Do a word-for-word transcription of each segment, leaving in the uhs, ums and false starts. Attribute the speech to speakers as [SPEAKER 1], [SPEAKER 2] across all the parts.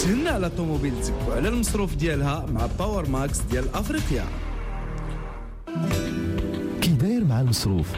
[SPEAKER 1] تهنى على طوموبيلتك وعلى المصروف ديالها مع باور ماكس ديال افريقيا.
[SPEAKER 2] كي داير مع المصروف؟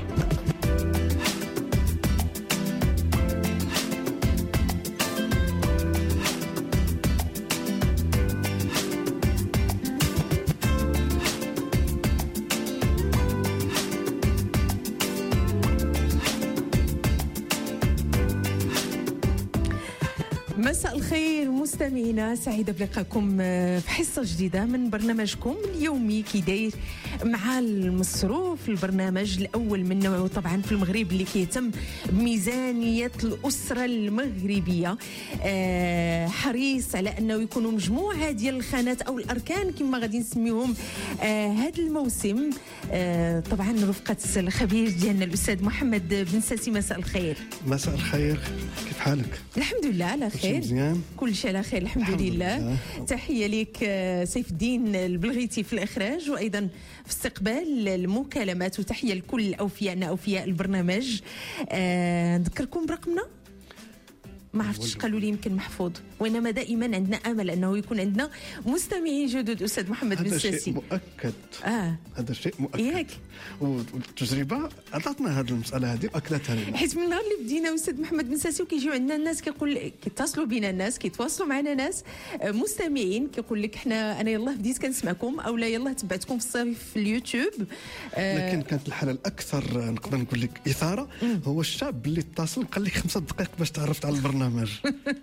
[SPEAKER 3] مساء الخير مستمعينا، سعيدة بلقاكم في حصة جديدة من برنامجكم اليومي كي داير مع المصروف، البرنامج الأول من نوعه طبعا في المغرب اللي كيهتم بميزانية الأسرة المغربية. آه حريص على أنه يكونوا مجموعة ديال الخانات أو الأركان كما غادي نسميهم آه هذا الموسم. آه طبعا رفقة الخبير ديالنا الأستاذ محمد بن ساسي. مساء الخير.
[SPEAKER 4] مساء الخير، كيف حالك؟
[SPEAKER 3] الحمد لله على خير،
[SPEAKER 4] مزيان،
[SPEAKER 3] كل شيء على خير الحمد, الحمد لله. لله. تحية لك سيف الدين البلغيتي في الإخراج وأيضا في استقبال المكالمات، وتحية لكل أوفياءنا أوفياء البرنامج. آه نذكركم برقمنا، ما عرفتش قالوا لي يمكن محفوظ، وإنما دائما عندنا أمل أنه يكون عندنا مستمعين جدد. أستاذ محمد بن ساسي،
[SPEAKER 4] هذا شيء مؤكد.
[SPEAKER 3] آه.
[SPEAKER 4] هذا شيء مؤكد
[SPEAKER 3] ياك.
[SPEAKER 4] والتجربة أعطتنا هذه المسألة هذه وأكدتها لنا،
[SPEAKER 3] حيت من النهار اللي بدينا أستاذ محمد بن ساسي وكيجيو عندنا الناس كيقول كيتصلوا بينا، الناس كيتواصلوا معنا، ناس مستمعين كيقول لك احنا أنا يلاه بديت كنسمعكم أو لا يلاه تبعتكم في الصيف في اليوتيوب. آه
[SPEAKER 4] لكن كانت الحالة الأكثر نقدر نقول لك إثارة م. هو الشاب اللي اتصل قال لك خمسة دقائق باش تعرفت على البرنامج.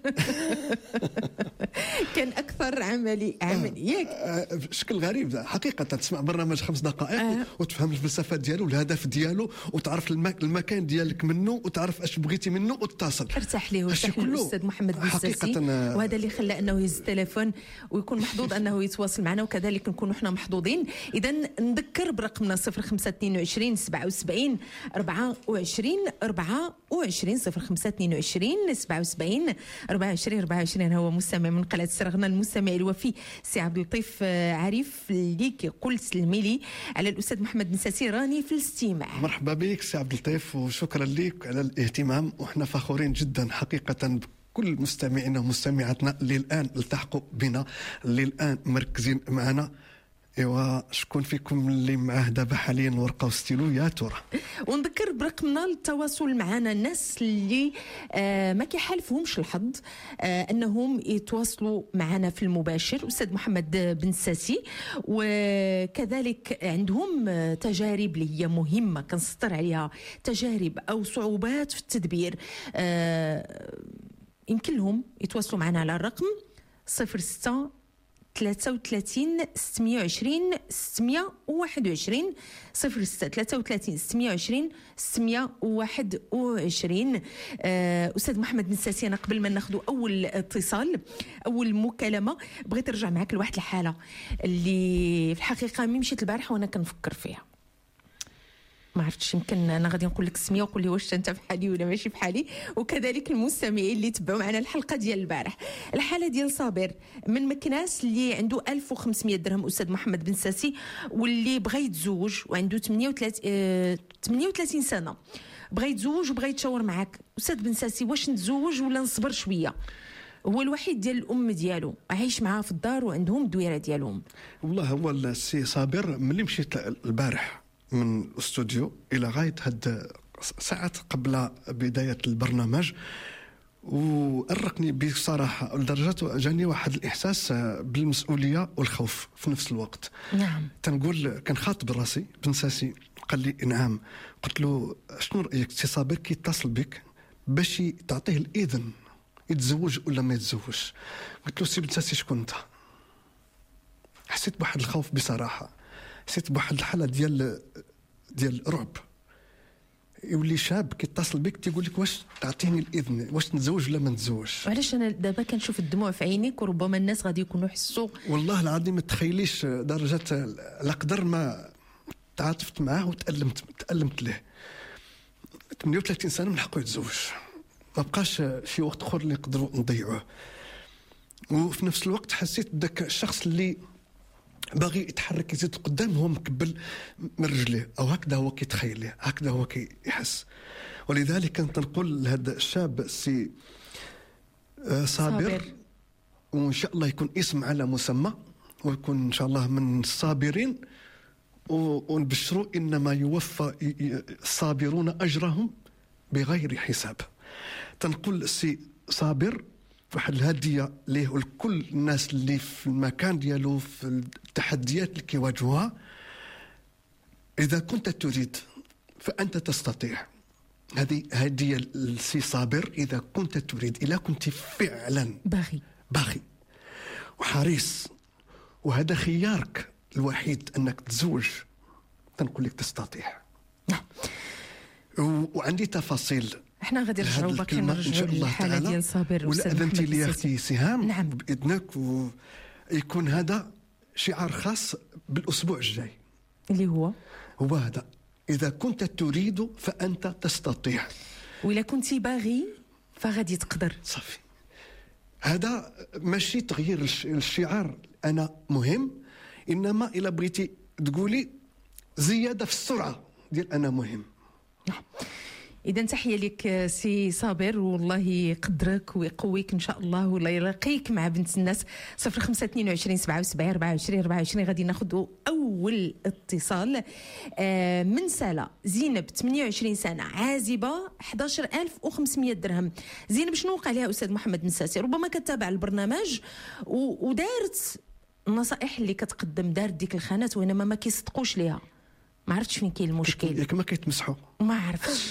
[SPEAKER 3] كان أكثر عملي عملي ياك.
[SPEAKER 4] آه بشكل غريب حقيقة، تسمع برنامج خمس دقائق آه. وتفهم الفلسفة ديالو والهدف ديالو وتعرف المكان ديالك منه وتعرف اش بغيتي منه وتتصل.
[SPEAKER 3] ارتاح ليه وارتاح الاستاذ محمد بن ساسي، وهذا اللي خلى انه يهز التليفون ويكون محظوظ انه يتواصل معنا، وكذلك نكونوا احنا محظوظين. اذا نذكر برقمنا صفر خمسة اثنين وعشرين سبعة وسبعين أربعة وعشرين أربعة وعشرين صفر خمسة اثنين وعشرين سبعة وسبعين أربعة وعشرين أربعة وعشرين. هو مستمع من قناة سرغنا المستمع الوفي سي عبد اللطيف عارف اللي كيقول سلمي لي على الاستاذ محمد بن ساسي راني في الاستماع.
[SPEAKER 4] مرحبا بك سي عبد اللطيف وشكرا لك على الاهتمام، وإحنا فخورين جدا حقيقة بكل مستمعينا ومستمعاتنا اللي الآن التحقوا بنا، اللي الآن مركزين معنا. ايوا شكون فيكم اللي معاه دابا حاليا الورقه والستيلو يا ترى؟
[SPEAKER 3] ونذكر برقمنا للتواصل معنا الناس اللي آه ما كيحالفهمش الحظ آه انهم يتواصلوا معنا في المباشر استاذ محمد بن ساسي، وكذلك عندهم تجارب اللي هي مهمه كنسطر عليها، تجارب او صعوبات في التدبير، آه يمكن لهم يتواصلوا معنا على الرقم صفر ستة ثلاثة وثلاثين ستمائة وعشرين ستمائة وواحد وعشرين صفر ستة ثلاثة وثلاثين ستمائة وعشرين ستمائة وواحد وعشرين. أستاذ محمد بن ساسي، أنا قبل ما ناخذ أول اتصال أول مكالمة بغيت نرجع معك لواحد الحالة اللي في الحقيقة مي مشيت البارحة وأنا كنفكر فيها، ما عرفتش يمكن انا غادي نقول لك سميه وقول لي واش انت بحالي ولا ماشي بحالي، وكذلك المستمعين اللي تبعوا معنا الحلقه ديال البارح. الحاله ديال صابر من مكناس اللي عنده ألف وخمسمائة درهم استاذ محمد بن ساسي، واللي بغى يتزوج وعنده ثمانية وثلاثين سنه، بغى يتزوج وبغى يتشاور معاك استاذ بن ساسي واش نتزوج ولا نصبر شويه؟ هو الوحيد ديال الام ديالو عايش معاه في الدار وعندهم الدويره ديالهم.
[SPEAKER 4] والله هو السي صابر ملي مشيت البارح من الاستوديو الى غايه هاد ساعات قبل بدايه البرنامج، وأرقني بصراحه لدرجه جاني واحد الاحساس بالمسؤوليه والخوف في نفس الوقت.
[SPEAKER 3] نعم.
[SPEAKER 4] تنقول كنخاطب راسي بن ساسي، قال لي نعم. قلت له شنو رايك سي صابر كيتصل بك باش تعطيه الاذن يتزوج ولا ما يتزوجش؟ قلت له سي بن ساسي شكون انت؟ حسيت بواحد الخوف بصراحه، حسيت بواحد الحاله ديال ديال رعب. يولي شاب كيتصل بك تيقول لك واش تعطيني الاذن واش نتزوج ولا ما نتزوجش؟
[SPEAKER 3] علاش انا دابا كنشوف الدموع في عينيك وربما الناس غادي يكونوا يحسوا.
[SPEAKER 4] والله العظيم ما تخيليش درجه على قدر ما تعاطفت معاه وتألمت تألمت له. ثمانية وثلاثين سنه من حقه يتزوج، ما بقاش شي وقت اخر اللي نقدروا نضيعوه. وفي نفس الوقت حسيت بداك الشخص اللي باغي يتحرك يزيد قدام هو مكبل من رجليه، او هكذا هو كيتخيل ليه، هكذا هو كيحس. ولذلك كنت نقول لهذا الشاب السي صابر, صابر. وان شاء الله يكون اسم على مسمى، ويكون ان شاء الله من الصابرين، ونبشروا انما يوفى الصابرون اجرهم بغير حساب. تنقول السي صابر واحد الهديه ليه لكل الناس اللي في المكان ديالو في التحديات اللي كيواجهوها: اذا كنت تريد فانت تستطيع. هذه هديه للسي صابر: اذا كنت تريد، اذا كنت فعلا
[SPEAKER 3] باغي
[SPEAKER 4] باغي وحريص، وهذا خيارك الوحيد انك تزوج، تنقول لك تستطيع.
[SPEAKER 3] نعم.
[SPEAKER 4] وعندي تفاصيل.
[SPEAKER 3] احنا غادي نرجعوا باقي نرجعوا للحاله ديال صابر
[SPEAKER 4] ولا اذنتي لي اختي سهام.
[SPEAKER 3] نعم.
[SPEAKER 4] باذنك، ويكون هذا شعار خاص بالاسبوع الجاي،
[SPEAKER 3] اللي هو
[SPEAKER 4] هو هذا: اذا كنت تريد فانت تستطيع،
[SPEAKER 3] وإلا كنتِ باغي فغادي تقدر.
[SPEAKER 4] صافي. هذا ماشي تغيير الشعار انا مهم، انما الا بغيتي تقولي زياده في السرعه ديال انا مهم.
[SPEAKER 3] إذا تحية لك سي صابر، والله يقدرك ويقويك إن شاء الله، والله يلاقيك مع بنت الناس. صفر خمسة اثنين وعشرين سبعة وسبعين أربعة وعشرين أربعة وعشرين. غادي ناخذ أول اتصال آه من سالة. زينب ثمانية وعشرين سنة، عازبة، أحد عشر ألف وخمسمائة درهم. زينب شنو وقع لها أستاذ محمد مساسي؟ ربما كتابع البرنامج ودارت النصائح اللي كتقدم، دارت ديك الخانات وإنما ما كيصدقوش ليها. ما عرفتش فين كاين المشكل.
[SPEAKER 4] ياك ما كيتمسحوا؟
[SPEAKER 3] ما عرفتش.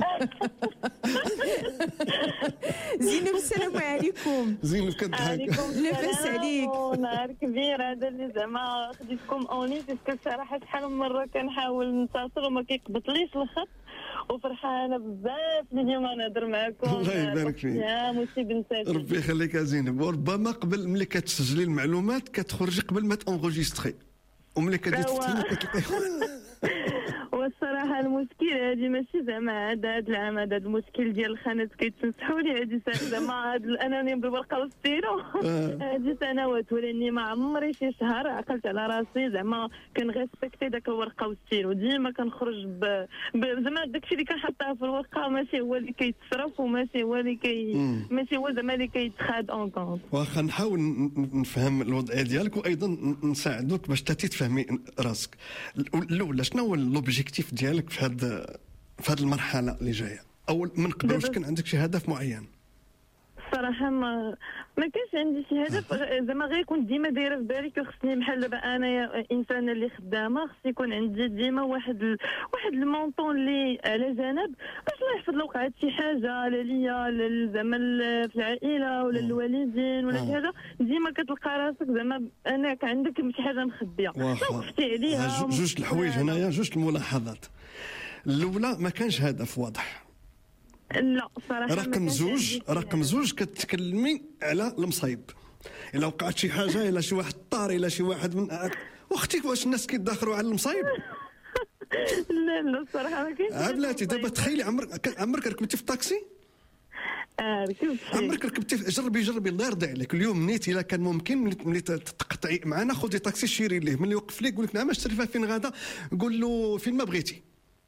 [SPEAKER 3] زينب السلام عليكم.
[SPEAKER 4] زينب كضحك.
[SPEAKER 3] لاباس عليك؟
[SPEAKER 5] نهار كبير هذا اللي زعما خديتكم اوني، باسكو الصراحه شحال من مره كنحاول نتصل وما كيقبطليش الخط، وفرحانه بزاف اليوم نهضر معكم.
[SPEAKER 4] الله يبارك فيك
[SPEAKER 5] يا موسي بن سعيد.
[SPEAKER 4] ربي يخليك يا زينب. وربما قبل ملي كتسجلي المعلومات كتخرجي قبل ما تونغوجيستري، وملي كتجي تفتحي كتلقاي.
[SPEAKER 5] والصراحه المشكل هذه ماشي زعما هذا هذا العام، هذا المشكل ديال الخانات كيتمسحوا لي هذه زعما هذا الانانيم بالورقه والستيرو هذه سنوات، ولاني ما عمري شي شهر عقلت على راسي زعما كنغيسبكتي داك الورقه والستيرو، ديما كنخرج ب... ب... زعما داكشي اللي كنحطها في الورقه ماشي هو اللي كيتصرف، وماشي هو اللي كي ماشي هو زعما اللي كيتخاد اون كونت.
[SPEAKER 4] واخا نحاول نفهم الوضع ديالك، وايضا نساعدوك باش تاتي تفهمي راسك. الاولى شنو هو لوبجيكتيف ديالك في هذا في هذه المرحله اللي جايه؟ اول من قبل واش كان عندك شي هدف معين؟
[SPEAKER 5] الصراحه ما ما كانش عندي شي هدف، زعما غير كنت ديما دايره في بالي كخصني بحال دابا انا انسانه اللي خدامه، خصني يكون عندي ديما واحد ال... واحد المونطون اللي على جنب باش الله يحفظ لو وقعت شي حاجه لا ليا زعما في العائله ولا الوالدين ولا شي حاجه، ديما كتلقى راسك زعما انك عندك شي حاجه مخبيه وقفتي عليها.
[SPEAKER 4] جوج الحوايج هنايا، جوج الملاحظات. الاولى ما كانش هدف واضح.
[SPEAKER 5] لا صراحه
[SPEAKER 4] رقم زوج رقم زوج كتكلمي على المصايب، الا وقعت شي حاجه، الا شي واحد طار، الا شي واحد من واختي. واش الناس كيداخلوا على المصايب؟
[SPEAKER 5] لا لا الصراحه ما كاينش.
[SPEAKER 4] بلاتي دابا تخيلي عمرك عمرك ركبتي في الطاكسي؟
[SPEAKER 5] اه ركبت.
[SPEAKER 4] عمرك ركبتي؟ جربي جربي الله يرضي عليك اليوم نيت، الا كان ممكن ملي تقطعي معنا خذي طاكسي شيري ليه، ملي يوقف لك يقول لك نعم اشتري فيها فين غادا، قول له فين ما بغيتي.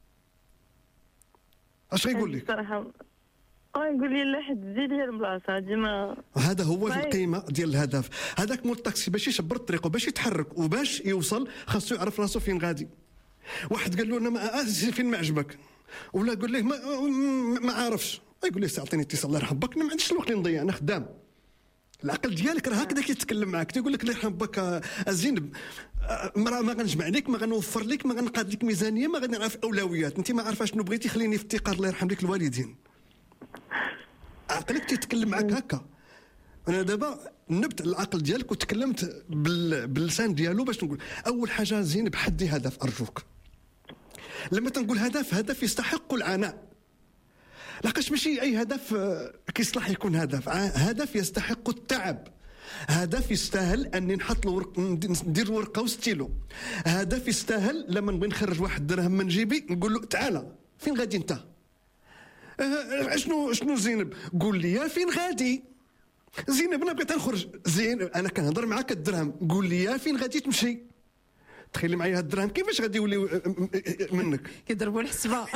[SPEAKER 4] اش غيقول لك؟
[SPEAKER 5] الصراحه يقول لي لا حد زيد لي البلاصه ديما.
[SPEAKER 4] هذا هو القيمه ديال الهدف. هذاك مول الطاكسي باش يشبر الطريق وباش يتحرك وباش يوصل خاصو يعرف راسو فين غادي. واحد قال له انا ما فين ما عجبك، ولا قال له ما, ما عارفش، يقول لي اعطيني اتصال الله يرحم بك، انا ما عنديش الوقت اللي نضيع، انا خدام. العقل ديالك راه هكذا كيتكلم معاك، تيقول لك الله يرحم بك الزينب، ما ما غنجمع لك، ما غنوفر لك، ما غنقاد لك ميزانيه، ما غادي نعرف اولويات، انت ما عارفه شنو بغيتي، خليني في افتقار الله يرحم لك الوالدين. عقلك تيتكلم معاك هكا. انا دابا نبت العقل ديالك وتكلمت باللسان ديالو باش نقول اول حاجه زينب حدي هدف ارجوك. لما تنقول هدف، هدف يستحق العناء، لاقاش ماشي اي هدف كيصلح يكون هدف، هدف يستحق التعب، هدف يستاهل اني نحط له ورق، ندير ورقه وستيلو، هدف يستاهل لما نبغي نخرج واحد درهم من جيبي نقول له تعالى فين غادي انت؟ أه شنو شنو زينب؟ قول لي فين غادي؟ زينب انا بغيت نخرج. زين انا كنهضر معاك الدرهم، قول لي فين غادي تمشي؟ تخيلي معايا هاد الدراهم كيفاش غادي يوليو منك؟
[SPEAKER 3] كيضربوا الحسبه.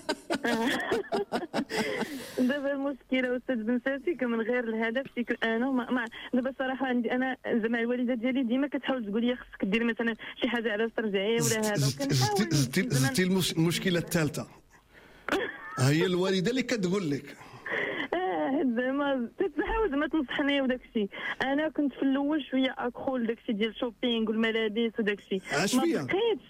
[SPEAKER 5] دابا المشكله استاذ بنساتي من غير الهدف سيكو انا ما دابا صراحه عندي انا زعما الوالده ديالي ديما كتحاول تقول لي خصك دير مثلا شي حاجه على ترجعي ولا هذا، وكنحاول
[SPEAKER 4] زدتي المشكله الثالثه هي الوالده اللي كتقول لك
[SPEAKER 5] زعما تحاول زعما تنصحني وداك الشيء. انا كنت في الاول شويه اكخو داك الشيء ديال الشوبينغ والملابس وداك الشيء، ما بقيتش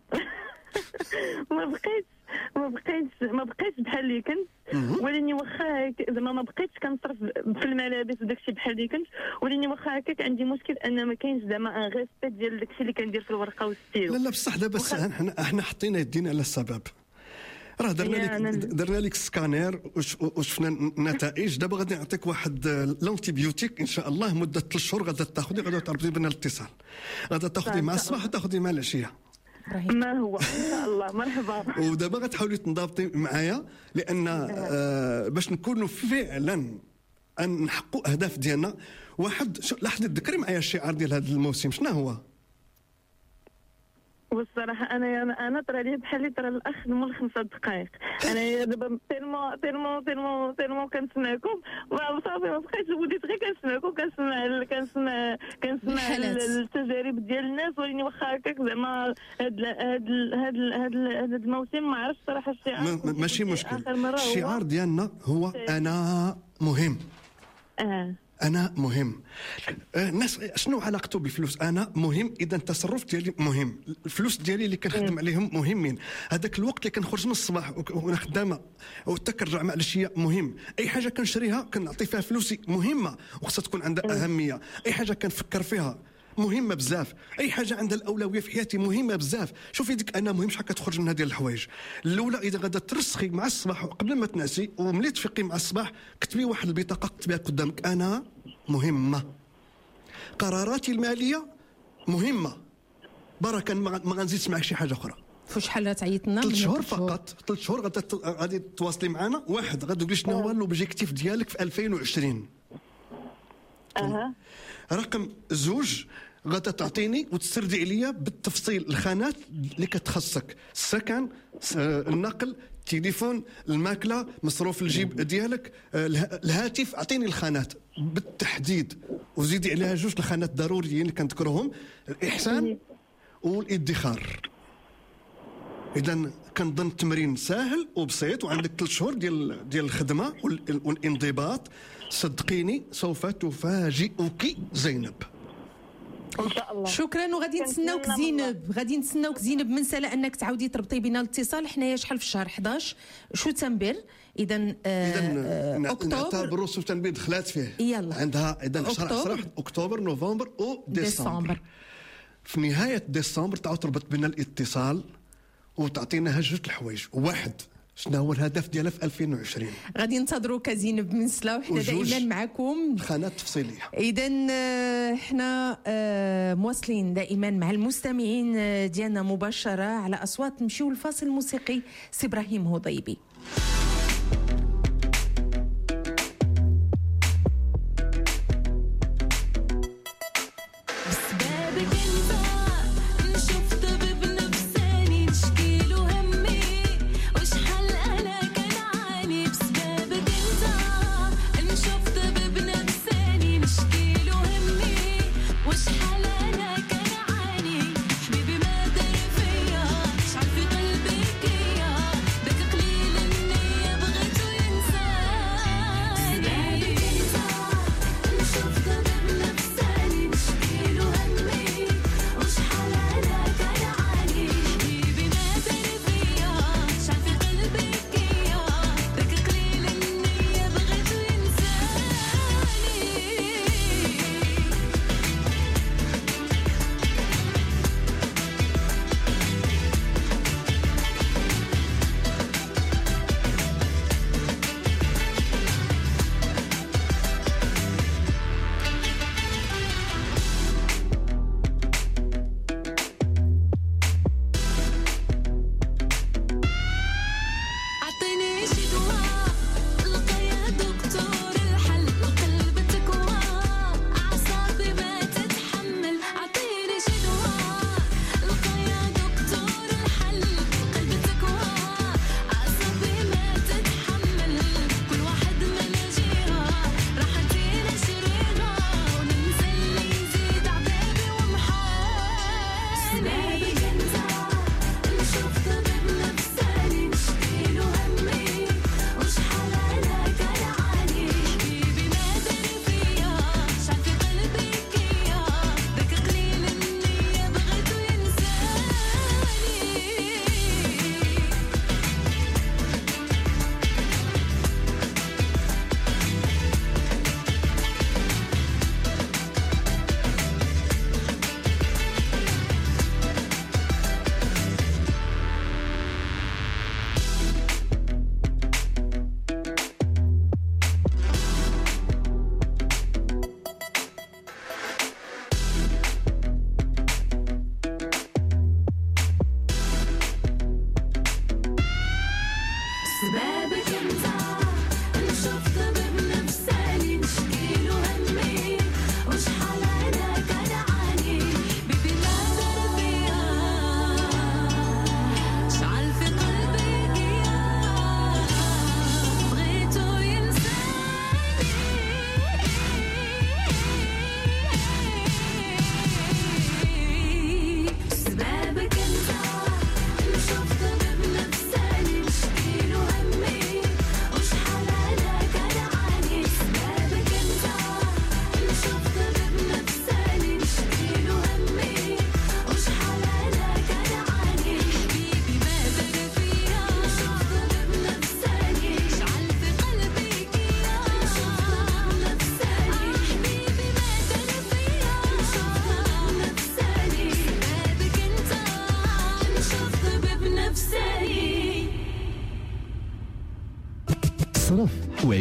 [SPEAKER 5] ما بقيتش ما بقيتش ما بقيتش بحال اللي كنت، ولاني واخا زعما ما بقيتش كنصرف في الملابس وداك الشيء بحال اللي كنت، ولاني واخا هكاك عندي مشكل ان ما كاينش زعما ان ريسبيت ديال داك الشيء اللي كندير في الورقه والستيلو.
[SPEAKER 4] لا لا بصح دابا حنا احنا حطينا يدينا على السبب، راه درنا لك درنا لك سكانير وشفنا النتائج. دابا غادي نعطيك واحد لونتيبيوتيك ان شاء الله مده ثلاث شهور غادي تاخذي، غادي تربطي بين الاتصال، غادي تاخذي مع الصباح وتاخذي مع العشيه.
[SPEAKER 5] ما هو ان شاء الله مرحبا.
[SPEAKER 4] ودابا غتحاولي تنضبطي معايا لان آه باش نكونوا فعلا ان نحققوا اهداف ديالنا. واحد لاحظي تذكري معايا الشعار ديال هذا الموسم شنو هو؟
[SPEAKER 5] والصراحه انا انا طرا لي بحال اللي طرا الاخ من خمسة دقائق. انا دابا تيرمون تيرمون تيرمون تيرمون كنسمعكم صافي ما بقيتش، وليت غير كنسمعكم كنسمع كنسمع كنسمع التجارب ديال الناس، ولكن واخا هكاك زعما هاد هاد هاد هاد الموسم ما عرفتش صراحه الشعار
[SPEAKER 4] ماشي مشكل. الشعار ديالنا هو انا مهم.
[SPEAKER 5] اه
[SPEAKER 4] انا مهم. الناس شنو علاقته بالفلوس؟ انا مهم اذا التصرف ديالي مهم، الفلوس ديالي اللي كنخدم عليهم مهمين، هذاك الوقت اللي كنخرج من الصباح وانا خدامه وحتى كنرجع مع العشيه مهم، اي حاجه كنشريها كنعطي فيها فلوسي مهمه وخصها تكون عندها اهميه، اي حاجه كنفكر فيها مهمه بزاف، اي حاجه عندها الاولويه في حياتي مهمه بزاف. شوفي ديك انا مهم شحال كتخرج من هذه الحوايج. الاولى اذا غادا ترسخي مع الصباح قبل ما تنعسي وملي تفيقي مع الصباح كتبي واحد البطاقه كتبيها قدامك انا مهمه. قراراتي الماليه مهمه. بركه ما غنزيدش معك شي حاجه اخرى.
[SPEAKER 3] فشحال تعيطنا
[SPEAKER 4] ثلاث شهور فقط، ثلاث شهور غادي غادي تواصلي معنا. واحد غادي تقولي شنو هو لوبجيكتيف ديالك في ألفين وعشرين.
[SPEAKER 5] اها
[SPEAKER 4] رقم زوج غادا تعطيني وتسردي عليا بالتفصيل الخانات اللي كتخصك، السكن، النقل، التليفون، الماكله، مصروف الجيب ديالك، الهاتف. اعطيني الخانات بالتحديد وزيدي عليها جوج الخانات ضروريين اللي كنذكرهم، الاحسان والادخار. اذا كنظن التمرين ساهل وبسيط وعندك ثلاث شهور ديال ديال الخدمه والانضباط. صدقيني سوف تفاجئك زينب
[SPEAKER 5] ان شاء الله.
[SPEAKER 3] شكرا. وغادي نتسناوك زينب، غادي نتسناوك زينب من سلا انك تعاودي تربطي بينا الاتصال. حنايا شحال في الشهر إحدى عشر شتنبر، اذا
[SPEAKER 4] اذا اكتوبر شتنبر دخلات فيه
[SPEAKER 3] يلا
[SPEAKER 4] عندها اذا شهر اكتوبر نوفمبر وديسمبر. في نهايه ديسمبر تعاود تربط بينا الاتصال وتعطينا جوج الحوايج. واحد شنو هو الهدف ديالها في ألفين وعشرين.
[SPEAKER 3] غادي ننتظروا كزينب من سلا وحنا دائما معكم
[SPEAKER 4] خانات تفصيليه.
[SPEAKER 3] اذا حنا مواصلين دائما مع المستمعين ديالنا مباشره على اصوات. نمشيو للفاصل الموسيقي. سي ابراهيم هضيبي.
[SPEAKER 6] حبيبي ما دار فيا شعر في قلبك يا بك قليل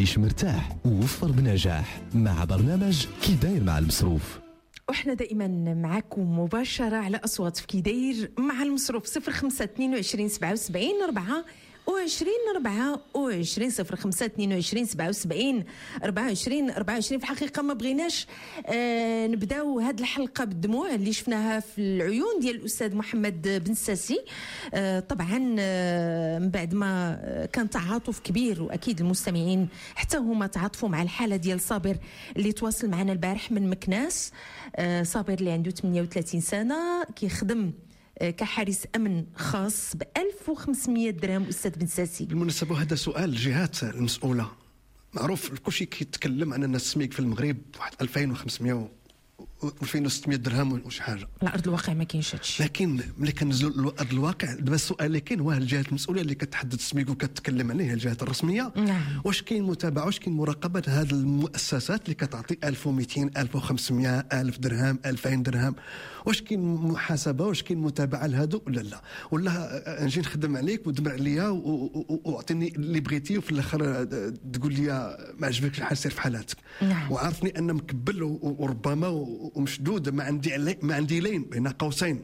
[SPEAKER 2] عيش مرتاح ووفر بنجاح مع برنامج كي داير مع المصروف.
[SPEAKER 3] وإحنا دائما معكم مباشرة على أصوات في كي داير مع المصروف صفر خمسة اثنين وعشرين سبعة وسبعين أربعة وعشرين أربعة وعشرين صفر خمسة اثنين وعشرين سبعة وسبعين أربعة وعشرين أربعة وعشرين. في الحقيقة ما بغيناش آه نبداو هذه الحلقة بالدموع اللي شفناها في العيون ديال الأستاذ محمد بن ساسي. آه طبعا آه من بعد ما كان تعاطف كبير، وأكيد المستمعين حتى هما تعاطفوا مع الحالة ديال صابر اللي تواصل معنا البارح من مكناس. آه صابر اللي عنده ثمانية وثلاثين سنة كيخدم كحارس أمن خاص ب ألف وخمسمية درهم. أستاذ بن ساسي،
[SPEAKER 4] بالمناسبة هذا سؤال الجهات المسؤولة. معروف كلشي كيتكلم عن الناس السميك في المغرب واحد ألفين وخمسمية ألفين وستمية درهم وشي حاجه.
[SPEAKER 3] على ارض الواقع ما كاينش هادشي،
[SPEAKER 4] لكن ملي كنزلوا لارض الواقع دابا السؤال اللي كاين هو الجهات المسؤوله اللي كتحدد السميك وكتكلم عليه الجهات الرسميه.
[SPEAKER 3] نعم.
[SPEAKER 4] واش كاين متابعه، واش كاين مراقبه هذه المؤسسات اللي كتعطي ألف ومئتين ألف وخمسمية ألف درهم ألفين درهم؟ واش كاين محاسبه، واش كاين متابعه لهادو ولا لا؟ ولا نجي نخدم عليك ودمر عليا واعطيني اللي بغيتي وفي الاخر تقول لي ما عجبكش الحال سير في حالاتك.
[SPEAKER 3] نعم.
[SPEAKER 4] وعارفني ان مكبل وربما ومشدود ما عندي ما عندي لين بين قوسين.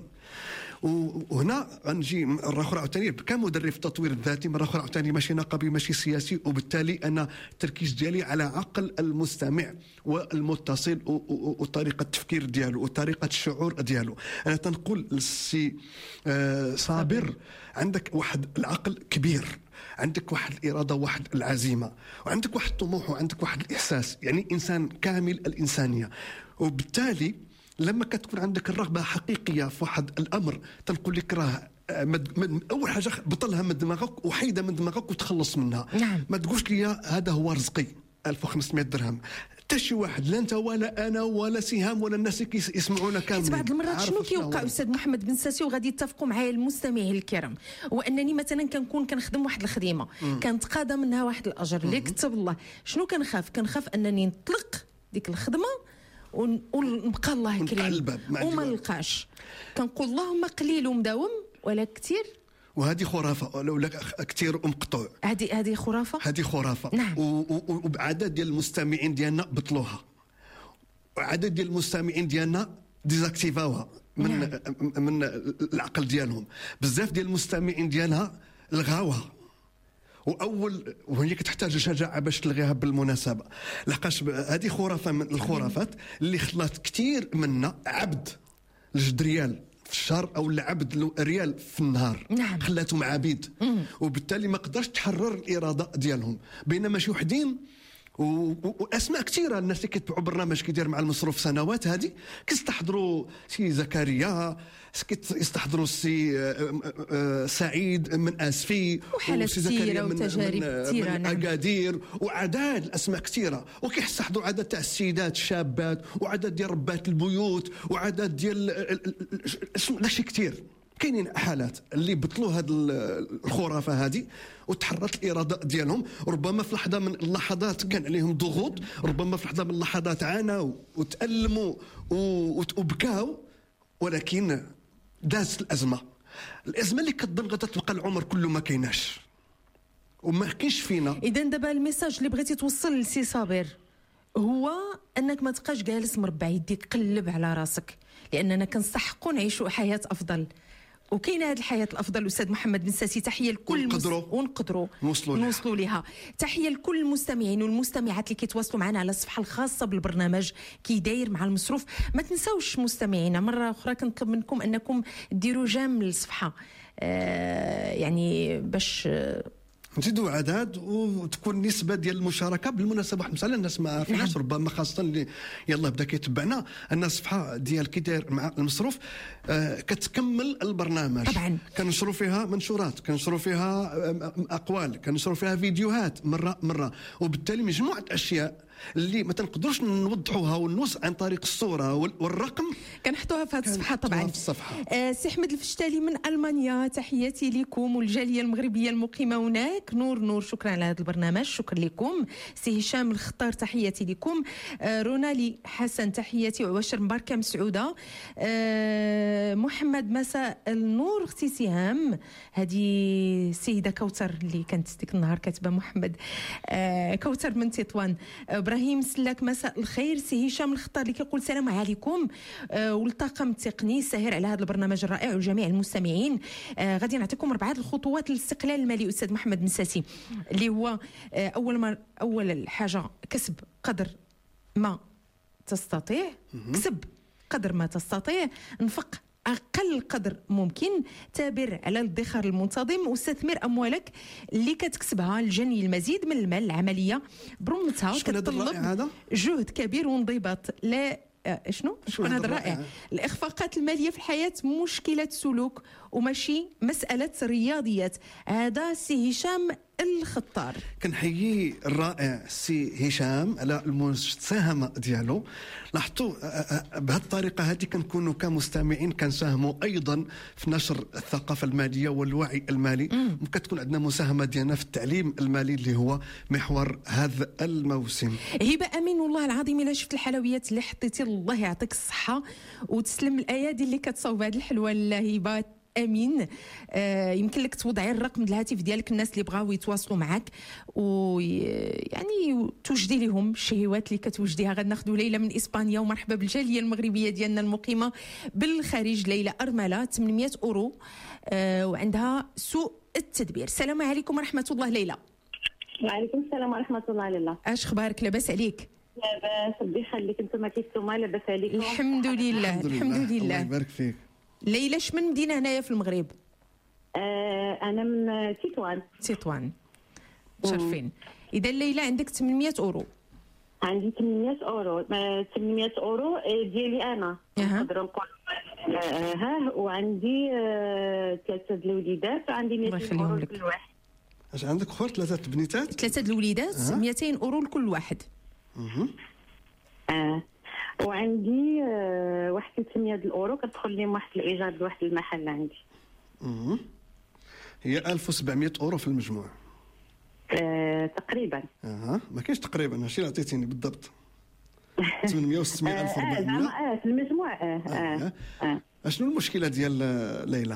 [SPEAKER 4] وهنا غنجي مره اخرى عاوتاني كمدرب في التطوير الذاتي، مره اخرى عاوتاني ماشي نقابي ماشي سياسي، وبالتالي انا التركيز ديالي على عقل المستمع والمتصل وطريقه التفكير ديالو وطريقه الشعور ديالو. انا تنقول للسي صابر عندك واحد العقل كبير، عندك واحد الإرادة، واحد العزيمة، وعندك واحد الطموح، وعندك واحد الإحساس، يعني إنسان كامل الإنسانية. وبالتالي لما كتكون عندك الرغبة حقيقية في واحد الأمر تنقول لك راه أول حاجة بطلها من دماغك وحيدها من دماغك وتخلص منها.
[SPEAKER 3] نعم.
[SPEAKER 4] ما تقولش لي هذا هو رزقي ألف وخمسمية درهم. حتى شي واحد، لا انت ولا انا ولا سهام ولا الناس اللي يسمعونا كاملين.
[SPEAKER 3] بعض المرات شنو كيوقع استاذ محمد بن ساسي، وغادي يتفقوا معايا المستمعين الكرام، وانني مثلا كنكون كنخدم واحد الخدمه كنتقاضى منها واحد الاجر اللي كتب الله، شنو كنخاف؟ كنخاف انني نطلق ديك الخدمه ونبقى الله كريم وما نلقاش. كنقول اللهم قليل ومداوم ولا كثير،
[SPEAKER 4] وهذه خرافه ولا كثير ومقطوع.
[SPEAKER 3] هذه هذه خرافه،
[SPEAKER 4] هذه خرافه.
[SPEAKER 3] نعم.
[SPEAKER 4] وعدد ديال المستمعين ديالنا بطلوها، وعدد ديال المستمعين ديالنا ديزاكتيفاوها من نعم. من العقل ديالهم. بزاف ديال المستمعين ديالها لغاوها، واول وهي كتحتاج شجاعه باش تلغيها بالمناسبه، لحقاش هذه خرافه من الخرافات اللي خلات كثير منا عبد لجدريال في الشهر او العبد ريال في النهار.
[SPEAKER 3] نعم.
[SPEAKER 4] خلاتهم عبيد. مم. وبالتالي ما قدرش تحرر الاراده ديالهم. بينما شي وحدين واسماء كثيره الناس اللي كيتبعوا برنامج كيدير مع المصروف سنوات هذه كيستحضروا سي زكريا، يستحضروا السي سعيد من اسفي،
[SPEAKER 3] وحالات كثيره وتجارب كثيره،
[SPEAKER 4] من اكادير، وعدد الاسماء كثيره، وكيستحضروا عدد تاع السيدات الشابات، وعدد ديال ربات البيوت، وعدد ديال داكشي كثير. كاينين حالات اللي بطلوا هذه الخرافه هذه وتحررت الاراده ديالهم. ربما في لحظه من اللحظات كان عليهم ضغوط، ربما في لحظه من اللحظات عانوا وتألموا وبكاو، ولكن دازت الازمه. الازمه اللي كتظل غدا تبقى العمر كله ما كايناش وما كاينش فينا.
[SPEAKER 3] اذا دابا الميساج اللي بغيتي توصل لسي صابر هو انك ما تبقاش جالس مربع يديك، قلب على راسك، لاننا كنستحقوا نعيشوا حياه افضل. وكاينه هذه الحياه الافضل. استاذ محمد بن ساسي، تحيه لكل
[SPEAKER 4] ونقدروا
[SPEAKER 3] مس... ونقدروا
[SPEAKER 4] نوصلوا
[SPEAKER 3] نوصلوا لها. تحيه لكل المستمعين والمستمعات اللي كيتواصلوا معنا على الصفحه الخاصه بالبرنامج كي داير مع المصروف. ما تنساوش مستمعينا، مره اخرى كنطلب منكم انكم ديروا جام للصفحه، آه يعني باش آه
[SPEAKER 4] نزيدوا عدد وتكون نسبه ديال المشاركه. بالمناسبه واحد المساله الناس ما عارفينهاش، ربما خاصه اللي يلا بدا كيتبعنا، ان الصفحه ديال كي داير مع المصروف آه كتكمل البرنامج.
[SPEAKER 3] طبعا
[SPEAKER 4] كنشروا فيها منشورات، كنشروا فيها اقوال، كنشروا فيها فيديوهات مره مره، وبالتالي مجموعه اشياء اللي ما تنقدروش نوضحوها والنص عن طريق الصوره والرقم،
[SPEAKER 3] كنحطوها في هذه الصفحه طبعا.
[SPEAKER 4] في الصفحه.
[SPEAKER 3] آه سي احمد الفشتالي من المانيا، تحياتي لكم والجاليه المغربيه المقيمه هناك. نور نور شكرا على هذا البرنامج، شكرا لكم. سي هشام الخطار تحياتي لكم. آه رونالي حسن تحياتي وعواشر مباركه مسعوده. آه محمد مساء النور اختي سهام، هذه سيده كوثر اللي كانت ديك النهار كاتبه محمد. آه كوثر من تطوان. آه ابراهيم سلاك مساء الخير. سي هشام الخطار اللي كيقول السلام عليكم آه والطاقم التقني الساهر على هذا البرنامج الرائع وجميع المستمعين. آه غادي نعطيكم اربعه الخطوات للاستقلال المالي استاذ محمد مساسي، اللي هو آه اول مر اول حاجه كسب قدر ما تستطيع، كسب قدر ما تستطيع، انفق اقل قدر ممكن، تابر على الادخار المنتظم، واستثمر اموالك اللي كتكسبها لجني المزيد من المال العمليه برمتها. كتطلب جهد كبير وانضباط. لا شنو شكون هذا الرائع. الاخفاقات الماليه في الحياه مشكله سلوك وماشي مساله رياضيات. هذا سي هشام الخطار.
[SPEAKER 4] كنحيي الرائع سي هشام على المساهمه ديالو. لاحظتوا بهذه الطريقه هذه كنكونوا كمستمعين كنساهموا ايضا في نشر الثقافه الماليه والوعي المالي، وكتكون عندنا مساهمه ديالنا في التعليم المالي اللي هو محور هذا الموسم.
[SPEAKER 3] هبه امين والله العظيم الا شفت الحلويات اللي حطيتي الله يعطيك الصحه وتسلم الايادي اللي كتصاوب هذه الحلوه هبه امين. آه يمكن لك توضعي الرقم الهاتف ديالك الناس اللي بغاو يتواصلوا معك ويعني توجدي لهم الشهوات اللي كتوجديها. غادي ناخذوا ليلى من اسبانيا، ومرحبا بالجاليه المغربيه ديالنا المقيمه بالخارج. ليلى ارمله ثمانمائة اورو آه وعندها سوء التدبير. السلام عليكم ورحمه الله. ليلى.
[SPEAKER 6] وعليكم السلام ورحمه الله. لله
[SPEAKER 3] اش اخبارك؟ لاباس عليك؟
[SPEAKER 6] لاباس ربي يخليك. انتم كيفتوما لاباس عليكم؟
[SPEAKER 3] الحمد لله الحمد لله.
[SPEAKER 4] الله يبارك فيك.
[SPEAKER 3] ليلى من مدينه هنايا في المغرب؟
[SPEAKER 6] آه انا من تطوان.
[SPEAKER 3] تطوان متشرفين. اذا ليلى عندك ثمانمائة اورو.
[SPEAKER 6] عندي ثمانمائة اورو. ثمانمائة اورو ديالي انا نقدر نقول ها. وعندي ثلاثه د الوليدات وعندي مئتين اورو لكل واحد.
[SPEAKER 4] اش عندك اخر؟ ثلاثه بنيتات؟
[SPEAKER 3] ثلاثه د الوليدات أه. مئتين اورو لكل واحد.
[SPEAKER 6] اها اه وعندي آه واحد ثمانمائة الاورو كتدخل لي واحد الايجار لواحد المحل عندي.
[SPEAKER 4] اها هي ألف وسبعمائة اورو في المجموع.
[SPEAKER 6] آه تقريبا.
[SPEAKER 4] اها ما كاينش تقريبا، هادشي اللي عطيتيني بالضبط. ثمانمائة وستمائة ألف وأربعمائة.
[SPEAKER 6] اه في المجموع. اه اه, آه.
[SPEAKER 4] آه. شنو المشكله ديال ليلى؟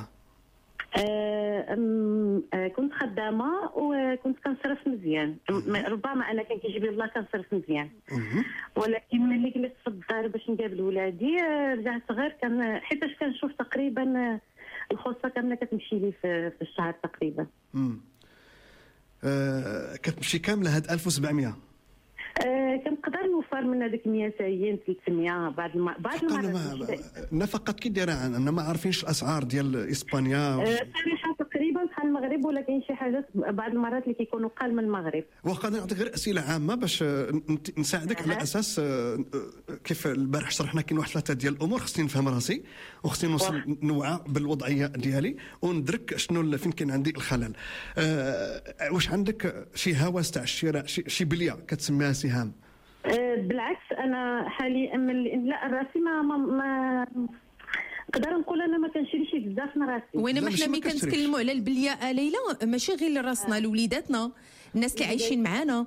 [SPEAKER 6] آه آه كنت خدامه وكنت كنصرف مزيان. ربما انا كان كيجيب لي الله كنصرف مزيان، ولكن ملي جلست في الدار باش نقابل ولادي رجعت غير كان حيتاش كنشوف تقريبا الخصه كامله كتمشي لي في, في الشهر تقريبا.
[SPEAKER 4] امم آه كتمشي كامله هاد ألف وسبعمائة.
[SPEAKER 6] آه كنقدر نوفر من هذيك مئتين ثلاثمائة بعد الم... بعد
[SPEAKER 4] المرات. النفقات كي دايره؟ انا ما عارفينش الاسعار ديال اسبانيا.
[SPEAKER 6] آه صراحه تقريبا بحال المغرب، ولكن شي حاجات بعض المرات اللي كيكونوا قال من المغرب.
[SPEAKER 4] واخا نعطيك غير اسئله عامه باش نساعدك على اساس كيف البارح شرحنا كاين واحد ثلاثه ديال الامور خصني نفهم راسي وخصني نوصل نوعى بالوضعيه ديالي وندرك شنو فين كاين عندي الخلل. أه واش عندك شي هوس تاع الشراء، شي, شي بليه كتسميها سهام؟
[SPEAKER 6] أه بالعكس انا حاليا لا راسي ما ما, ما نقدر نقول انا ما كنشريش بزاف من راسي.
[SPEAKER 3] وينما حنا ملي كنتكلموا على البليه ليلى ماشي غير لراسنا، لوليداتنا الناس اللي عايشين معانا.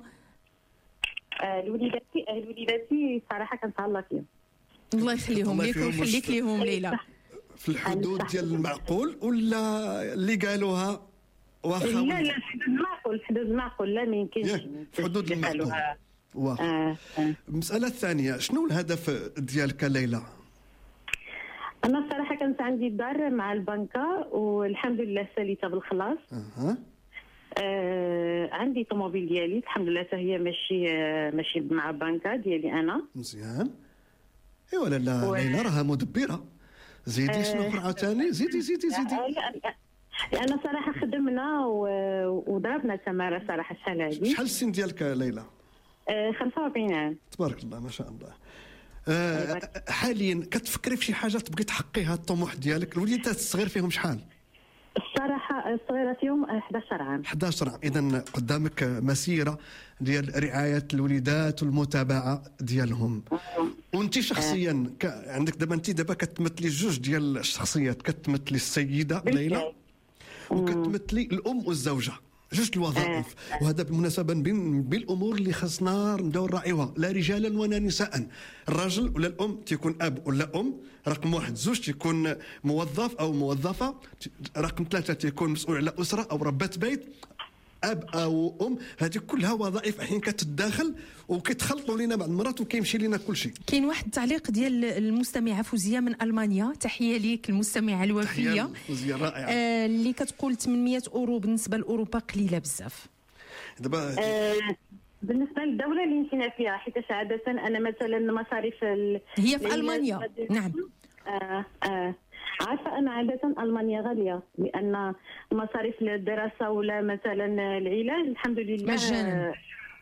[SPEAKER 6] آه لوليداتي لوليداتي صراحه كنتهلا فيهم.
[SPEAKER 3] الله يخليهم ليك ويخليك ليهم ليلى.
[SPEAKER 4] في الحدود ديال المعقول ولا اللي قالوها واخا؟
[SPEAKER 6] لا لا حدود المعقول، حدود المعقول لا ما يمكنش
[SPEAKER 4] في حدود المعقول. واخا. آه آه. المساله الثانيه شنو الهدف ديالك ليلى؟
[SPEAKER 6] انا صراحه كانت عندي دار مع البنكه والحمد لله ساليتها بالخلاص.
[SPEAKER 4] اها
[SPEAKER 6] آه عندي طوموبيل ديالي الحمد لله حتى هي ماشي آه ماشي مع بنكه ديالي انا.
[SPEAKER 4] مزيان. ايوا لا و... ليلى راها مدبره. زيدي آه شنو اخر عاوتاني؟ زيدي زيدي زيدي.
[SPEAKER 6] آه انا صراحه خدمنا و... وضربنا تماره صراحه شحال هذه.
[SPEAKER 4] شحال السن ديالك ليلى؟
[SPEAKER 6] آه خمسة وأربعين عام.
[SPEAKER 4] تبارك الله ما شاء الله. أه حاليا كتفكري في شي حاجه تبغي تحقيها الطموح ديالك؟ الوليدات الصغير فيهم شحال؟
[SPEAKER 6] الصراحه الصغيره فيهم إحدى عشر عام.
[SPEAKER 4] إحدى عشر عام. اذا قدامك مسيره ديال رعايه الوليدات والمتابعه ديالهم. وانت شخصيا ك... عندك دابا انت دابا كتمثلي جوج ديال الشخصيات، كتمثلي السيده ليلى وكتمثلي الام والزوجه، جوج الوظائف. وهذا بالمناسبه بين بالامور اللي خصنا نبداو نراعيوها، لا رجالا ولا نساء. الرجل ولا الام تيكون اب ولا ام، رقم واحد. زوج تيكون موظف او موظفه، رقم ثلاثه تيكون مسؤول على اسره او ربة بيت، اب او ام. هذه كلها وظائف احيانا كتتداخل وكيتخلطوا لينا بعض المرات وكيمشي لينا كل شيء.
[SPEAKER 3] كاين واحد التعليق ديال المستمعه فوزيه من المانيا، تحيه ليك المستمعه الوفيه،
[SPEAKER 4] فوزيه رائعه،
[SPEAKER 3] آه اللي كتقول ثمانمائة اورو بالنسبه لاوروبا قليله بزاف.
[SPEAKER 4] دابا
[SPEAKER 6] آه بالنسبه للدوله اللي مشينا فيها، حيت عاده انا مثلا مصاريف ال...
[SPEAKER 3] هي في المانيا. نعم.
[SPEAKER 6] آه آه عارفه انا عاده المانيا غاليه، لان مصاريف الدراسه ولا مثلا العلاج الحمد لله
[SPEAKER 3] مجانا.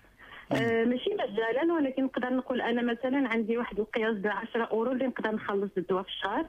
[SPEAKER 6] آه ماشي مجانا، ولكن نقدر نقول انا مثلا عندي واحد القياس ب عشرة اورو اللي نقدر نخلص الدواء في الشهر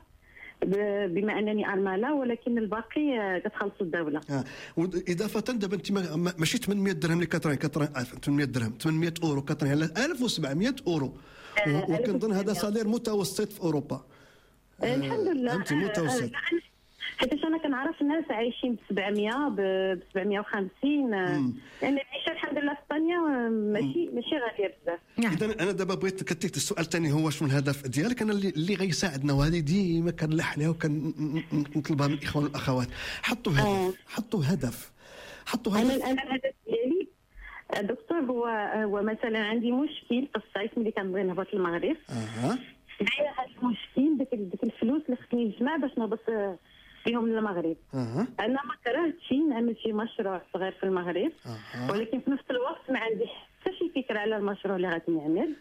[SPEAKER 6] بما انني ارمله، ولكن الباقي كتخلص الدوله.
[SPEAKER 4] اه واضافه دابا انت ماشي ثمانمائة درهم اللي كتراهن كتراهن ثمانمائة درهم، ثمانمائة اورو كتراهن على ألف وسبعمائة اورو، وكنظن هذا صالير متوسط في اوروبا.
[SPEAKER 6] آه الحمد لله.
[SPEAKER 4] انت متوسط.
[SPEAKER 6] حيت انا كنعرف الناس عايشين ب سبعمائة ب سبعمائة وخمسين، لان العيشه الحمد لله في اسبانيا ماشي ماشي غاليه بزاف.
[SPEAKER 4] اذا انا دابا بغيت كتيك السؤال الثاني هو شنو الهدف ديالك؟ انا اللي, اللي غيساعدنا، وهذه ديما كنلح عليها وكنطلبها من الاخوان والاخوات، حطوا هدف. حطوا هدف حطوا هدف.
[SPEAKER 6] انا انا الهدف ديالي دكتور هو هو مثلا عندي مشكل في الصيف ملي كنبغي نهبط للمغرب.
[SPEAKER 4] اها
[SPEAKER 6] دايره هذا المشكل، ديك ديك الفلوس اللي خصني نجمع باش نهبط فيهم للمغرب.
[SPEAKER 4] أه.
[SPEAKER 6] انا ما كرهتش نعمل شي مشروع صغير في المغرب. أه. ولكن في نفس الوقت ما عندي حتى شي فكره على المشروع اللي غادي نعمل.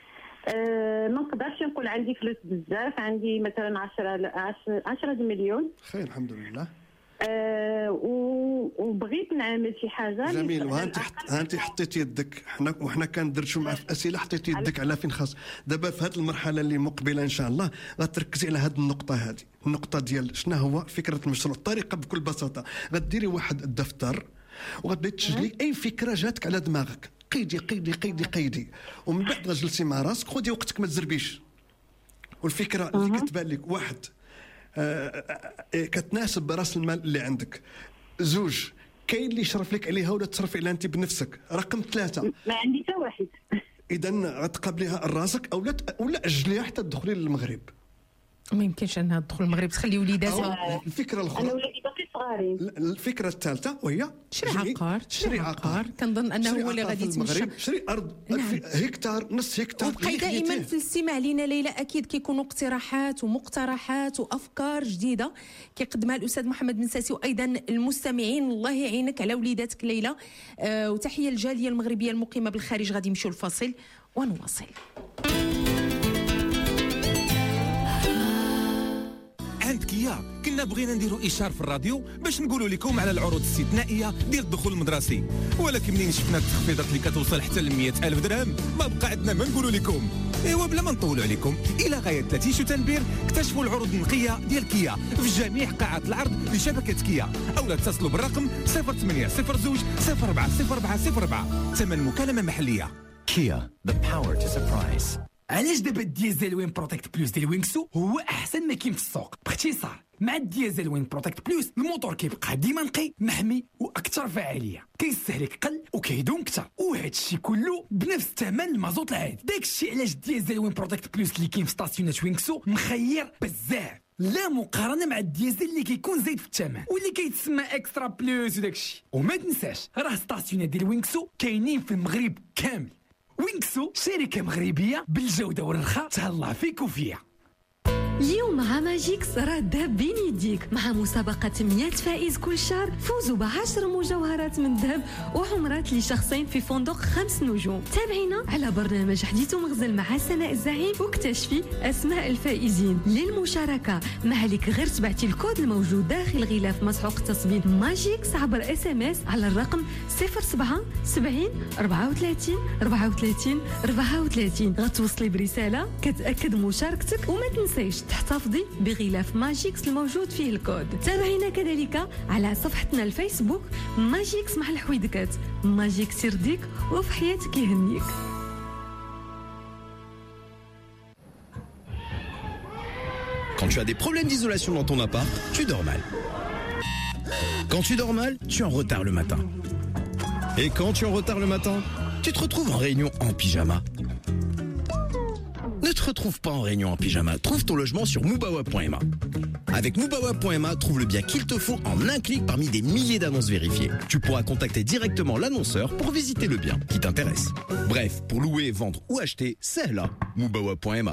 [SPEAKER 6] أه ما نقدرش نقول عندي فلوس بزاف، عندي مثلا عشرة عشرة مليون.
[SPEAKER 4] خير الحمد لله.
[SPEAKER 6] أه وبغيت نعمل شي حاجه.
[SPEAKER 4] جميل. وانت انت حطيتي يدك، حنا وحنا كندردشوا مع الاسئله حطيتي يدك على فين خاص. دابا في هذه المرحله اللي مقبله ان شاء الله غتركزي على هذه النقطه، هذه النقطه ديال شنو هو فكره المشروع. الطريقه بكل بساطه غديري واحد الدفتر وغتبداي تسجلي اي فكره جاتك على دماغك، قيدي قيدي قيدي قيدي، ومن بعد غتجلسي مع راسك خذي وقتك ما تزربيش، والفكره اللي كتبان لك واحد آه كتناسب براس المال اللي عندك، زوج كاين اللي يشرف لك عليها ولا تصرفي عليها انت بنفسك، رقم ثلاثه
[SPEAKER 6] ما عندي حتى واحد.
[SPEAKER 4] اذا غتقابليها راسك او لا ولا اجليها حتى تدخلي للمغرب.
[SPEAKER 3] ما يمكنش انها تدخل المغرب تخلي وليداتها.
[SPEAKER 4] الفكره الاخرى
[SPEAKER 6] انا ولادي باقي صغارين.
[SPEAKER 4] الفكره الثالثه وهي
[SPEAKER 3] شري عقار.
[SPEAKER 4] شري عقار
[SPEAKER 3] كنظن انه هو اللي غادي يتمشى.
[SPEAKER 4] شري ارض. نعم. هكتار نص هكتار.
[SPEAKER 3] وبقي دائما في الاستماع لينا ليلى، اكيد كيكونوا اقتراحات ومقترحات وافكار جديده كيقدمها الاستاذ محمد بن ساسي، وايضا المستمعين. الله يعينك على وليداتك ليلى. آه وتحيه للجاليه المغربيه المقيمه بالخارج. غادي نمشيو الفاصل ونواصل.
[SPEAKER 7] عند كيا كنا بغينا نديروا اشهار في الراديو باش نقولوا لكم على العروض الاستثنائيه ديال الدخول المدرسي، ولكن منين شفنا التخفيضات اللي كتوصل حتى ل مئة ألف درهم ما بقى عندنا ما نقولوا لكم. ايوا بلا ما نطولوا عليكم، الى غايه ثلاثين شتنبر اكتشفوا العروض النقيه ديال كيا في جميع قاعات العرض لشبكه كيا، او لا اتصلوا بالرقم صفر ثمانية صفر زوج صفر أربعة صفر أربعة صفر أربعة. ثمن مكالمه محليه.
[SPEAKER 2] كيا the power to surprise.
[SPEAKER 8] علاش دابا الديزل وين بروتكت بلوس ديال وينكسو هو احسن ما كاين في السوق؟ باختصار مع الديزل وين بروتكت بلوس الموتور كيبقى ديما نقي محمي واكثر فعاليه، كيستهلك قل وكيدوم اكثر، وهذا الشيء كله بنفس الثمن المازوت العادي. داك الشيء علاش الديزل وين بروتكت بلوس اللي كاين في ستاسيونات وينكسو مخير بزاف، لا مقارنه مع الديزل اللي كيكون زايد في الثمن واللي كيتسمى اكسترا بلوس وداك الشيء. وما تنساش راه ستاسيونات ديال وينكسو كاينين في المغرب كامل. وينكسو شركة مغربية بالجودة والرخاء، تهلا فيك وفيها.
[SPEAKER 9] اليوم مع ماجيكس راه الذهب بين يديك، مع مسابقة مئة فائز كل شهر. فوزوا بعشر مجوهرات من ذهب وعمرات لشخصين في فندق خمس نجوم. تابعينا على برنامج حديث ومغزل مع سناء الزعيم واكتشفي أسماء الفائزين. للمشاركة ما عليك غير تبعتي الكود الموجود داخل غلاف مسحوق التصبيط ماجيكس عبر اس ام اس على الرقم صفر سبعة سبعين أربعة وثلاثين أربعة وثلاثين أربعة وثلاثين. غتوصلي برسالة كتأكد مشاركتك، وما تنسيش تحتفظي بغلاف ماجيكس الموجود فيه الكود. تابعينا كذلك على صفحتنا الفيسبوك ماجيكس مع الحويدكات. ماجيكس يرضيك وفي حياتك يهنيك.
[SPEAKER 10] Quand tu as des problèmes d'isolation dans ton appart, tu dors mal. Quand tu dors mal, tu es en retard le matin. Et quand tu es en retard le matin, tu te retrouves en réunion en pyjama. Ne te retrouve pas en réunion en pyjama, trouve ton logement sur Moubawa point M A. Avec Moubawa point M A, trouve le bien qu'il te faut en un clic parmi des milliers d'annonces vérifiées. Tu pourras contacter directement l'annonceur pour visiter le bien qui t'intéresse. Bref, pour louer, vendre ou acheter, c'est là, Moubawa point M A.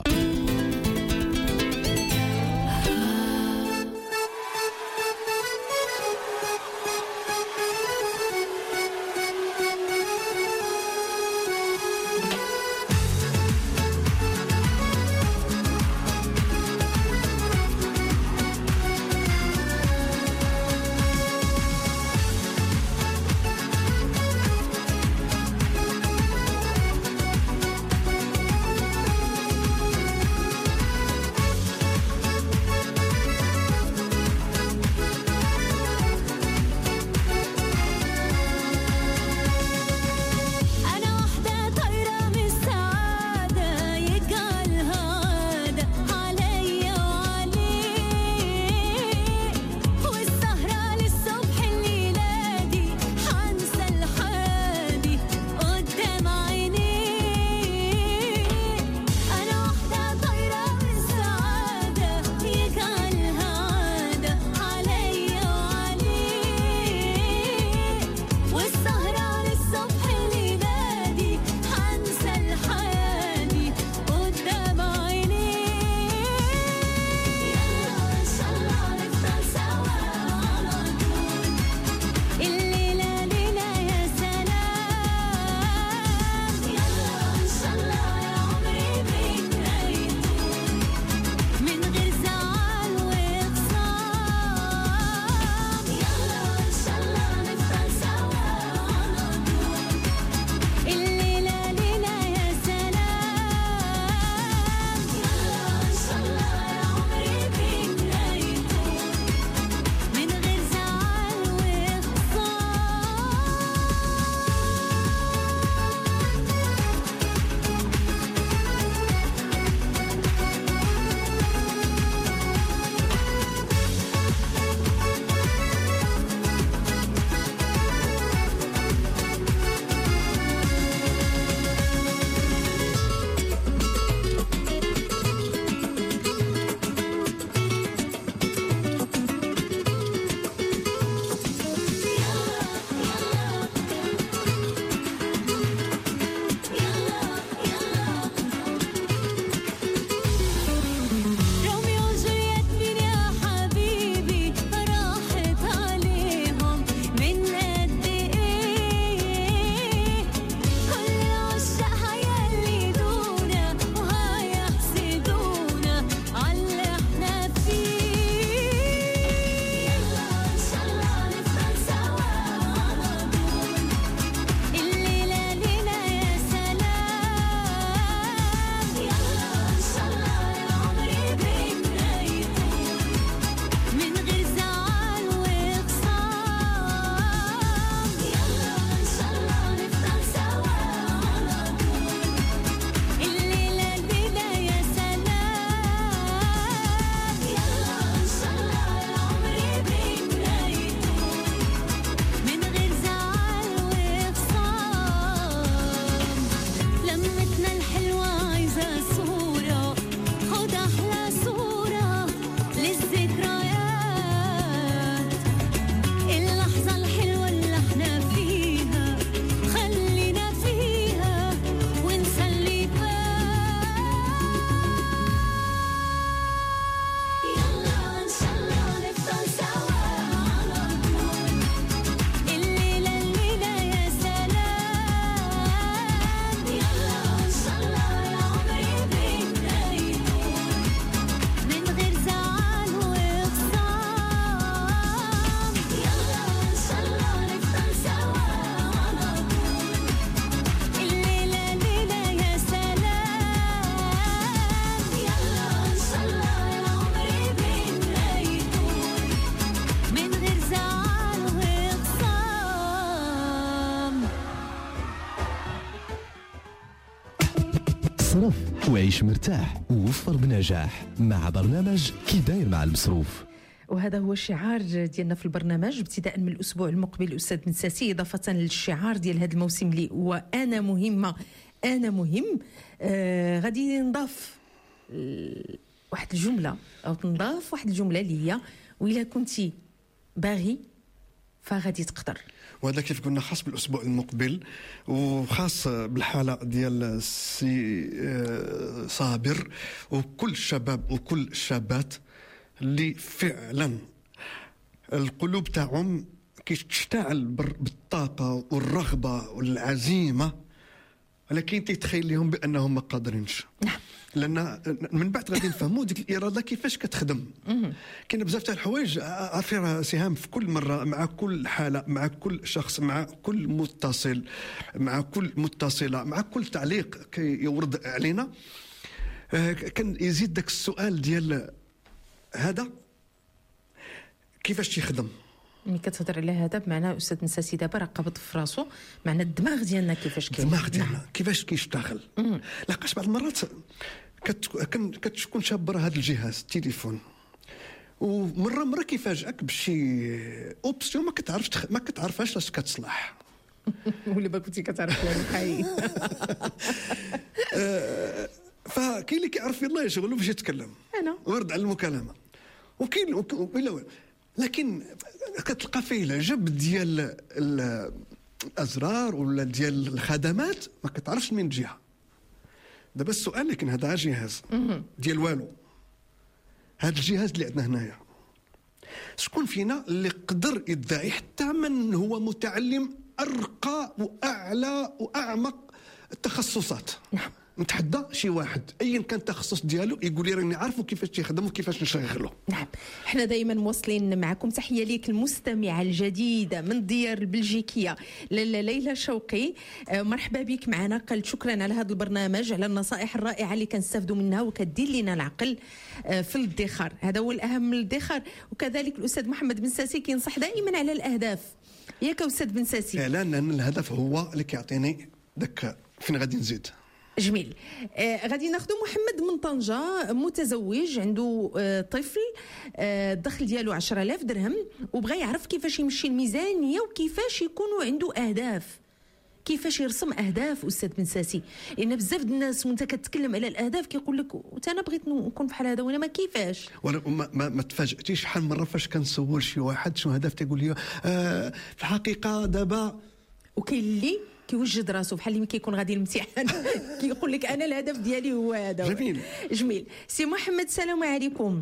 [SPEAKER 2] وعيش مرتاح ووفر بنجاح مع برنامج كي داير مع المصروف.
[SPEAKER 3] وهذا هو الشعار ديالنا في البرنامج ابتداء من الاسبوع المقبل الاستاذ بن ساسي، اضافه للشعار ديال هذا الموسم اللي هو انا مهمه انا مهم. آه غادي نضاف واحد الجمله او تنضاف واحد الجمله اللي هي وإلا كنتي باغي فغادي تقدر.
[SPEAKER 4] وهذا كيف قلنا خاص بالاسبوع المقبل وخاص بالحاله ديال السي صابر وكل الشباب وكل الشابات اللي فعلا القلوب تاعهم كيشتعل بالطاقه والرغبه والعزيمه، ولكن تيتخيل لهم بانهم ما قادرينش. لان من بعد غادي نفهموا ديك الاراده كيفاش كتخدم. كاين بزاف تاع الحوايج عارفين راه سهام في كل مره مع كل حاله مع كل شخص مع كل متصل مع كل متصله مع كل تعليق كيورد علينا كان يزيد داك السؤال ديال هذا كيفاش تيخدم.
[SPEAKER 3] ملي كتهضر على هذا بمعنى استاذ نساسي دابا راه قابض في راسو معنى الدماغ ديالنا كيفاش كاين
[SPEAKER 4] الدماغ ديالنا كيفاش كيشتغل. لاقاش بعض المرات كتكون شابه هذا الجهاز التليفون ومره مره كيفاجئك بشي اوبسيون ما كتعرفش تخ... ما كتعرفهاش لاش كتصلح
[SPEAKER 3] ولا ما كنتي كتعرف لها الحقيقه.
[SPEAKER 4] فكاين اللي كيعرف يلاه يشغلو باش يتكلم
[SPEAKER 3] انا
[SPEAKER 4] ورد على المكالمه وكاين ولا لكن كتلقى فيه العجب ديال الازرار ولا ديال الخدمات ما كتعرفش من جهه. دابا السؤال لكن هذا جهاز ديال والو، هذا الجهاز اللي عندنا هنايا شكون فينا اللي قدر يدعي حتى من هو متعلم ارقى واعلى واعمق التخصصات؟ نعم. نتحدى شي واحد ايا كان التخصص ديالو يقول لي راني عارفه كيفاش تيخدم وكيفاش نشغله.
[SPEAKER 3] نعم، احنا دائما مواصلين معكم. تحيه ليك المستمعه الجديده من الديار البلجيكيه لاله ليلى شوقي، مرحبا بك معنا. قالت شكرا على هذا البرنامج على النصائح الرائعه اللي كنستافدوا منها وكدير لنا العقل في الادخار، هذا هو الاهم من الادخار. وكذلك الاستاذ محمد بن ساسي كينصح دائما على الاهداف. ياك استاذ بن ساسي؟
[SPEAKER 4] فعلا لان الهدف هو اللي كيعطيني داك فين غادي نزيد.
[SPEAKER 3] جميل. آه غادي ناخذ محمد من طنجة، متزوج، عنده آه طفل، آه الدخل ديالو عشرة آلاف درهم، وبغى يعرف كيفاش يمشي الميزانية وكيفاش يكونوا عنده أهداف، كيفاش يرسم أهداف أستاذ بن ساسي. لأن بزاف الناس وأنت كتكلم على الأهداف كيقول لك وأنا بغيت نكون بحال هذا وأنا ما كيفاش.
[SPEAKER 4] ولا ما, ما, ما تفاجئتيش شحال مرة فاش كنسول شي واحد شنو هدف تيقول لي آه في الحقيقة دابا،
[SPEAKER 3] وكاين اللي كيوجد راسو بحال اللي كيكون غادي الامتحان كيقول لك انا الهدف ديالي هو هذا.
[SPEAKER 4] جميل
[SPEAKER 3] جميل. سي محمد السلام عليكم.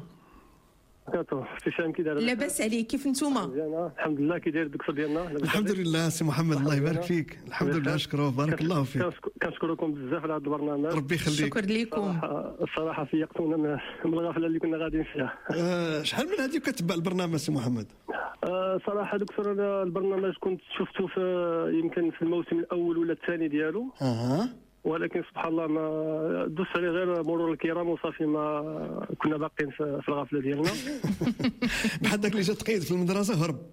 [SPEAKER 11] ابتسام كي داير؟
[SPEAKER 3] لاباس عليك، كيف نتوما؟
[SPEAKER 11] الحمد لله. كي داير الدكتور ديالنا؟
[SPEAKER 4] الحمد لله سي محمد، الله يبارك فيك. الحمد لله، نشكروه، بارك الله فيك.
[SPEAKER 11] كنشكركم بزاف على هذا البرنامج،
[SPEAKER 4] ربي يخليك.
[SPEAKER 3] شكر لكم.
[SPEAKER 11] الصراحه فيقتونا من الغفله اللي كنا غاديين فيها.
[SPEAKER 4] آه شحال من هذه كتبع البرنامج سي محمد؟
[SPEAKER 11] آه صراحه دكتور انا البرنامج كنت شفته في يمكن في الموسم الاول ولا الثاني ديالو،
[SPEAKER 4] اها
[SPEAKER 11] ولكن سبحان الله ما دوس عليه غير مرور الكرام وصافي، ما كنا باقيين في الغفله ديالنا.
[SPEAKER 4] بحال داك اللي جا تقيد في المدرسه هرب.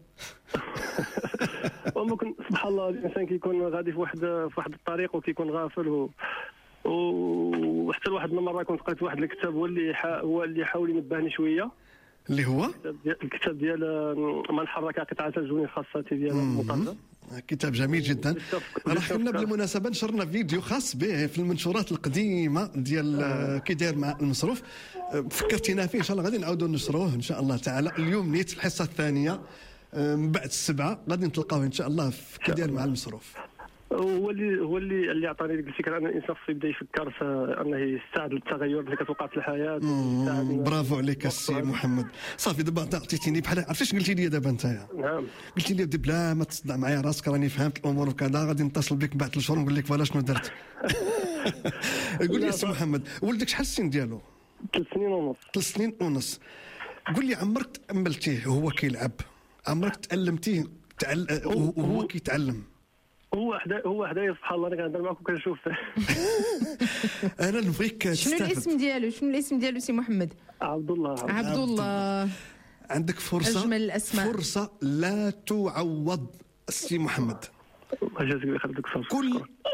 [SPEAKER 11] وممكن سبحان الله الانسان كيكون غادي في واحد في واحد الطريق وكيكون غافل و وحتى لواحد المره كنت قريت واحد الكتاب هو اللي حا... هو اللي حاول ينبهني شويه،
[SPEAKER 4] اللي هو
[SPEAKER 11] الكتاب ديال من حرك قطعه الجون الخاصه ديال المطالبه.
[SPEAKER 4] كتاب جميل جدا. راه كنا بالمناسبه نشرنا فيديو خاص به في المنشورات القديمه ديال كي داير مع المصروف، فكرتينا فيه، ان شاء الله غادي نعاودوا نشروه ان شاء الله تعالى. اليوم نيت الحصه الثانيه من بعد السبعه غادي نتلقاوه ان شاء الله في كي داير مع المصروف.
[SPEAKER 11] هو اللي هو اللي اللي عطاني ديك الفكره ان الانسان خصو يبدا يفكر في انه يستعد للتغير اللي كتوقع في الحياه.
[SPEAKER 4] برافو عليك السي محمد. صافي دابا عطيتيني بحال عرفتي قلتي لي دابا نتايا؟
[SPEAKER 11] نعم
[SPEAKER 4] قلتي لي بلا ما تصدع معايا راسك، راني فهمت الامور وكذا، غادي نتصل بك بعد ثلاث شهور نقول لك فوالا شنو درت. قول لي السي محمد، ولدك شحال السن ديالو؟
[SPEAKER 11] ثلاث سنين ونص.
[SPEAKER 4] ثلاث سنين ونص. قول لي عمرك تاملتيه وهو كيلعب؟ عمرك تعلمتيه تعل... وهو كيتعلم؟
[SPEAKER 11] هو حدا هو حدايا سبحان الله، انا كنهضر معاك وكنشوف.
[SPEAKER 4] انا نبغيك تستافد.
[SPEAKER 3] شنو الاسم ديالو؟ شنو الاسم ديالو سي محمد؟
[SPEAKER 11] عبد الله.
[SPEAKER 3] عبد الله.
[SPEAKER 4] عندك فرصه،
[SPEAKER 3] اجمل الاسماء،
[SPEAKER 4] فرصه لا تعوض السي محمد.
[SPEAKER 11] جزاك الله خير دكتور.
[SPEAKER 4] كل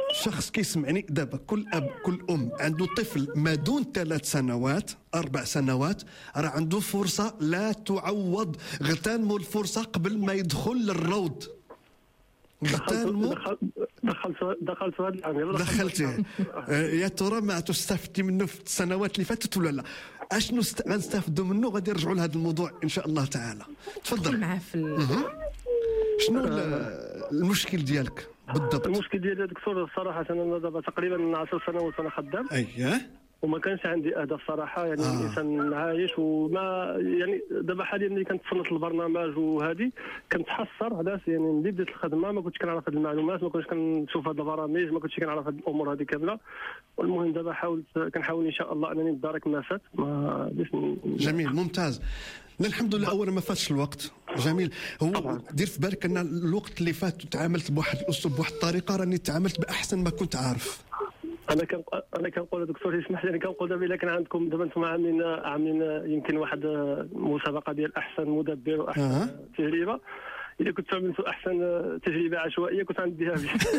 [SPEAKER 4] شخص كيسمعني دابا، كل اب كل ام عنده طفل ما دون ثلاث سنوات اربع سنوات، راه عنده فرصه لا تعوض. اغتنموا الفرصه قبل ما يدخل للروض. اغتنموا.
[SPEAKER 11] دخلت دخلت في هذا العام.
[SPEAKER 4] دخلتيه. يا ترى ما تستفدتي منه في السنوات اللي فاتت ولا لا؟ اشنو است... غنستافدوا منه؟ غادي نرجعوا لهذا الموضوع ان شاء الله تعالى. تفضل
[SPEAKER 3] معاه في ال...
[SPEAKER 4] شنو المشكل ديالك بالضبط؟
[SPEAKER 11] المشكل ديالي دكتور الصراحه انا دابا تقريبا عشر سنوات وانا خدام.
[SPEAKER 4] اييه.
[SPEAKER 11] وما كانش عندي اهداف صراحه، يعني
[SPEAKER 4] آه.
[SPEAKER 11] الانسان عايش وما يعني دابا حاليا ملي كنتصنت البرنامج وهذه كنتحسر علاش، يعني ملي بديت الخدمه ما كنتش كنعرف هذه المعلومات، ما كنتش كنشوف هذه البرامج، ما كنتش كنعرف هذه الامور هذه كامله. والمهم دابا حاولت كنحاول ان شاء الله انني ندارك ما فات. ما
[SPEAKER 4] جميل ممتاز. الحمد لله اولا ما فاتش الوقت. جميل. هو دير في بالك ان الوقت اللي فات تعاملت بواحد الاسلوب بواحد الطريقه، راني تعاملت باحسن ما كنت عارف.
[SPEAKER 11] انا كان انا كنقول دكتور يسمح لي، كنقول دابا الا كان عندكم دابا انتم عاملين عاملين يمكن واحد مسابقه ديال احسن مدبر واحسن أه. تجربه، اذا كنت عملتوا احسن تجربه عشوائيه كنت غنديها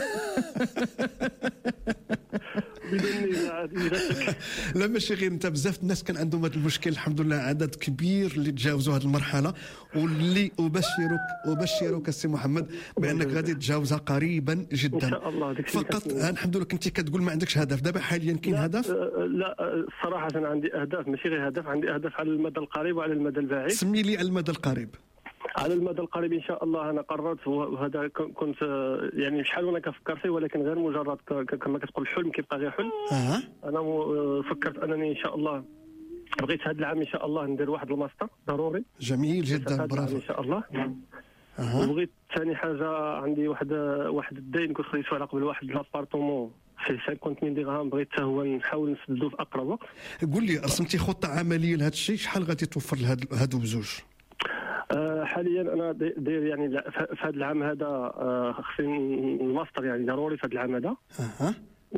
[SPEAKER 11] بدون نزاع.
[SPEAKER 4] لا ماشي غير انت، بزاف الناس كان عندهم هذا المشكل. الحمد لله عدد كبير اللي تجاوزوا هذه المرحله، واللي ابشرك ابشرك السي محمد بانك غادي تتجاوزها قريبا جدا
[SPEAKER 11] ان شاء الله.
[SPEAKER 4] فقط الحمد لله كنتي كتقول ما عندكش هدف، دابا حاليا كاين هدف؟
[SPEAKER 11] لا الصراحه انا عندي اهداف، ماشي غير هدف، عندي اهداف على المدى القريب وعلى المدى البعيد.
[SPEAKER 4] سمي لي على المدى القريب.
[SPEAKER 11] على المدى القريب ان شاء الله انا قررت، وهذا كنت يعني شحال وانا كنفكر فيه، ولكن غير مجرد كما كتقول الحلم كيبقى غير حلم.
[SPEAKER 4] أه.
[SPEAKER 11] انا فكرت انني ان شاء الله بغيت هذا العام ان شاء الله ندير واحد الماستر ضروري.
[SPEAKER 4] جميل جدا برافو
[SPEAKER 11] ان شاء الله.
[SPEAKER 4] أه.
[SPEAKER 11] وبغيت ثاني حاجه عندي واحد واحد الدين كنت خديته على قبل، واحد لابارتومون في خمسين مية درهم، بغيت حتى هو نحاول نسدو في اقرب وقت.
[SPEAKER 4] قول لي رسمتي خطه عمليه لهذا الشيء؟ شحال غادي توفر لهادو بزوج؟
[SPEAKER 11] أه حاليا انا داير يعني في هذا العام هذا أه خصني الماستر يعني ضروري في هذا العام هذا.
[SPEAKER 4] اها.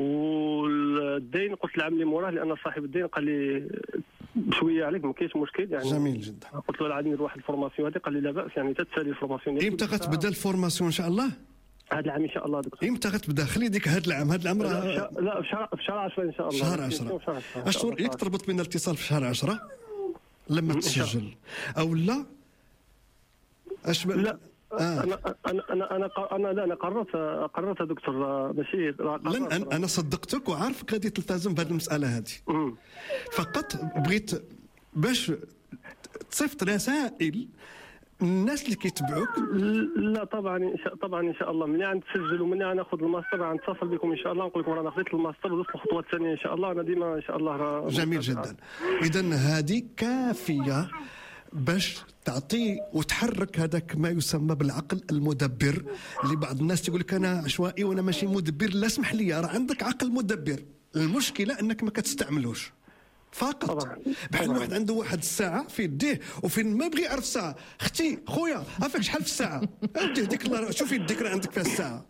[SPEAKER 11] والدين قلت العام اللي موراه، لان صاحب الدين قال لي بشويه عليك ما كاينش مشكل يعني.
[SPEAKER 4] جميل جدا.
[SPEAKER 11] قلت له عاد ندير واحد الفورماسيون هذه، قال لي لا باس يعني تتسالي الفورماسيون.
[SPEAKER 4] امتى غتبدا الفورماسيون ان شاء الله؟
[SPEAKER 11] هذا العام ان شاء الله دكتور.
[SPEAKER 4] امتى غتبدا؟ خلي ديك هذا العام، هذا العام راه
[SPEAKER 11] لا في شهر في شهر عشرة ان شاء الله.
[SPEAKER 4] شهر عشرة. اشهر ياك تربط بين الاتصال في شهر عشرة لما تسجل او لا؟ اش
[SPEAKER 11] لا آه. انا انا انا انا انا لا انا قررت قررت دكتور ماشي
[SPEAKER 4] لن انا صدقتك وعارفك غادي تلتزم بهذه المساله هذه. فقط بغيت باش تصيفط رسائل الناس اللي كيتبعوك.
[SPEAKER 11] لا طبعا إن شاء طبعا ان شاء الله ملي غنتسجل وملي غناخذ الماستر غنتصل بكم ان شاء الله، نقول لكم رانا خديت الماستر ودزت الخطوه الثانيه ان شاء الله. انا ديما ان شاء الله.
[SPEAKER 4] جميل جدا. اذا هذه كافيه باش تعطي وتحرك هذاك ما يسمى بالعقل المدبر، اللي بعض الناس تقول لك انا عشوائي وانا ماشي مدبر. لا اسمح لي، راه عندك عقل مدبر، المشكله انك ما كتستعملوش فقط. بحال واحد عنده واحد الساعه في يديه وفين ما بغي يعرف الساعه. اختي خويا عافاك شحال في الساعه؟ اديه ديك الله شوفي يديك راه عندك فيها الساعه.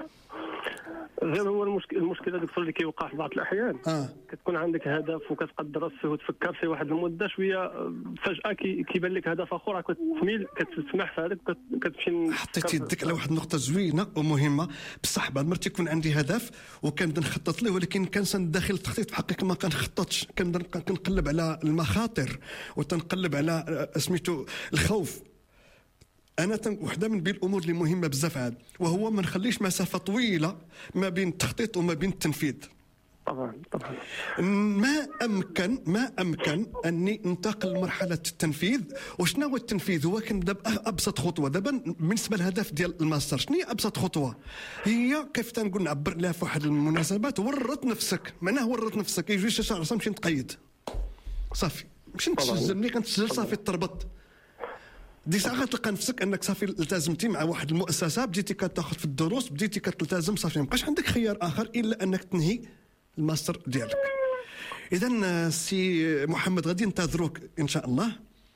[SPEAKER 11] غير هو المشكل المشكله دكتور اللي كيوقع في بعض الاحيان
[SPEAKER 4] آه.
[SPEAKER 11] كتكون عندك هدف وكتقدر فيه وتفكر فيه واحد المده شويه، فجاه كي كيبان لك هدف اخر كتميل كتسمح في هذاك كتمشي.
[SPEAKER 4] حطيتي يدك على واحد النقطه زوينه ومهمه بصح. بعض المرات يكون عندي هدف وكنبدا نخطط له، ولكن كان داخل التخطيط في الحقيقه ما كنخططش، كنبدا كنقلب على المخاطر وتنقلب على سميتو الخوف. انا وحده من بين الامور اللي مهمه بزاف عاد، وهو ما نخليش مسافه طويله ما بين التخطيط وما بين التنفيذ.
[SPEAKER 11] طبعا طبعا
[SPEAKER 4] ما امكن ما امكن اني ننتقل لمرحله التنفيذ. وشنو هو التنفيذ؟ هو كنبدا بابسط خطوه. دابا بالنسبه للهدف ديال الماستر شنو هي ابسط خطوه؟ هي كيف تنقول نعبر لها في واحد المناسبات، ورط نفسك. معناه ورط نفسك يجي شي شهر نمشي نتقيد صافي، ماشي نتسجل. ملي كنتسجل صافي تربط. دي ساعه غتلقى نفسك انك صافي التزمتي مع واحد المؤسسه، بديتي كتاخذ في الدروس، بديتي كتلتزم، صافي ما بقاش عندك خيار اخر الا انك تنهي الماستر ديالك. اذا سي محمد غادي ننتظروك ان شاء الله.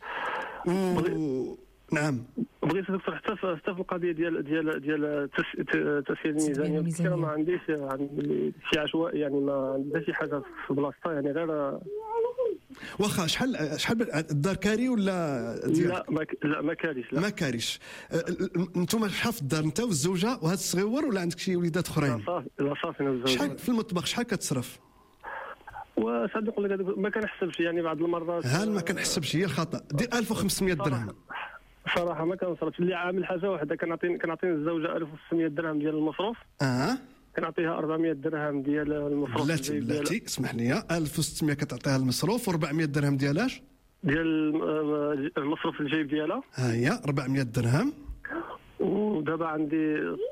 [SPEAKER 4] و... نعم
[SPEAKER 11] بغيت دكتور حتى في حتى في القضيه ديال ديال ديال تسهيل الميزانيه ما عنديش عندي شي عشوائي يعني، ما عندي شي حاجه في بلاصتها يعني، غير
[SPEAKER 4] واخا شحال شحال الدار كاري ولا ديال
[SPEAKER 11] لا ما ك... لا ما كاريش لا
[SPEAKER 4] ما كاريش. انتم شحال في الدار انت والزوجه وهذا الصغيور ولا عندك شي وليدات اخرين؟
[SPEAKER 11] صافي لا صافي انا والزوجه.
[SPEAKER 4] شحال في المطبخ شحال كتصرف؟
[SPEAKER 11] واش غادي نقول لك هذوك ما كنحسبش يعني بعض المرات
[SPEAKER 4] ها ما كنحسبش هي الخطا دير ألف وخمسمية درهم.
[SPEAKER 11] صراحه ما كنصرفش اللي عامل حاجه واحده كنعطي كنعطي الزوجه ألف وستمية درهم ديال المصروف.
[SPEAKER 4] اه
[SPEAKER 11] كنعطيها أربعمية درهم ديال المصروف.
[SPEAKER 4] بلاتي بلاتي اسمح لي ألف وستمية كتعطيها المصروف و400 درهم ديالاش؟
[SPEAKER 11] ديال المصروف الجيب ديالها.
[SPEAKER 4] ها هي أربعمية درهم.
[SPEAKER 11] ودابا عندي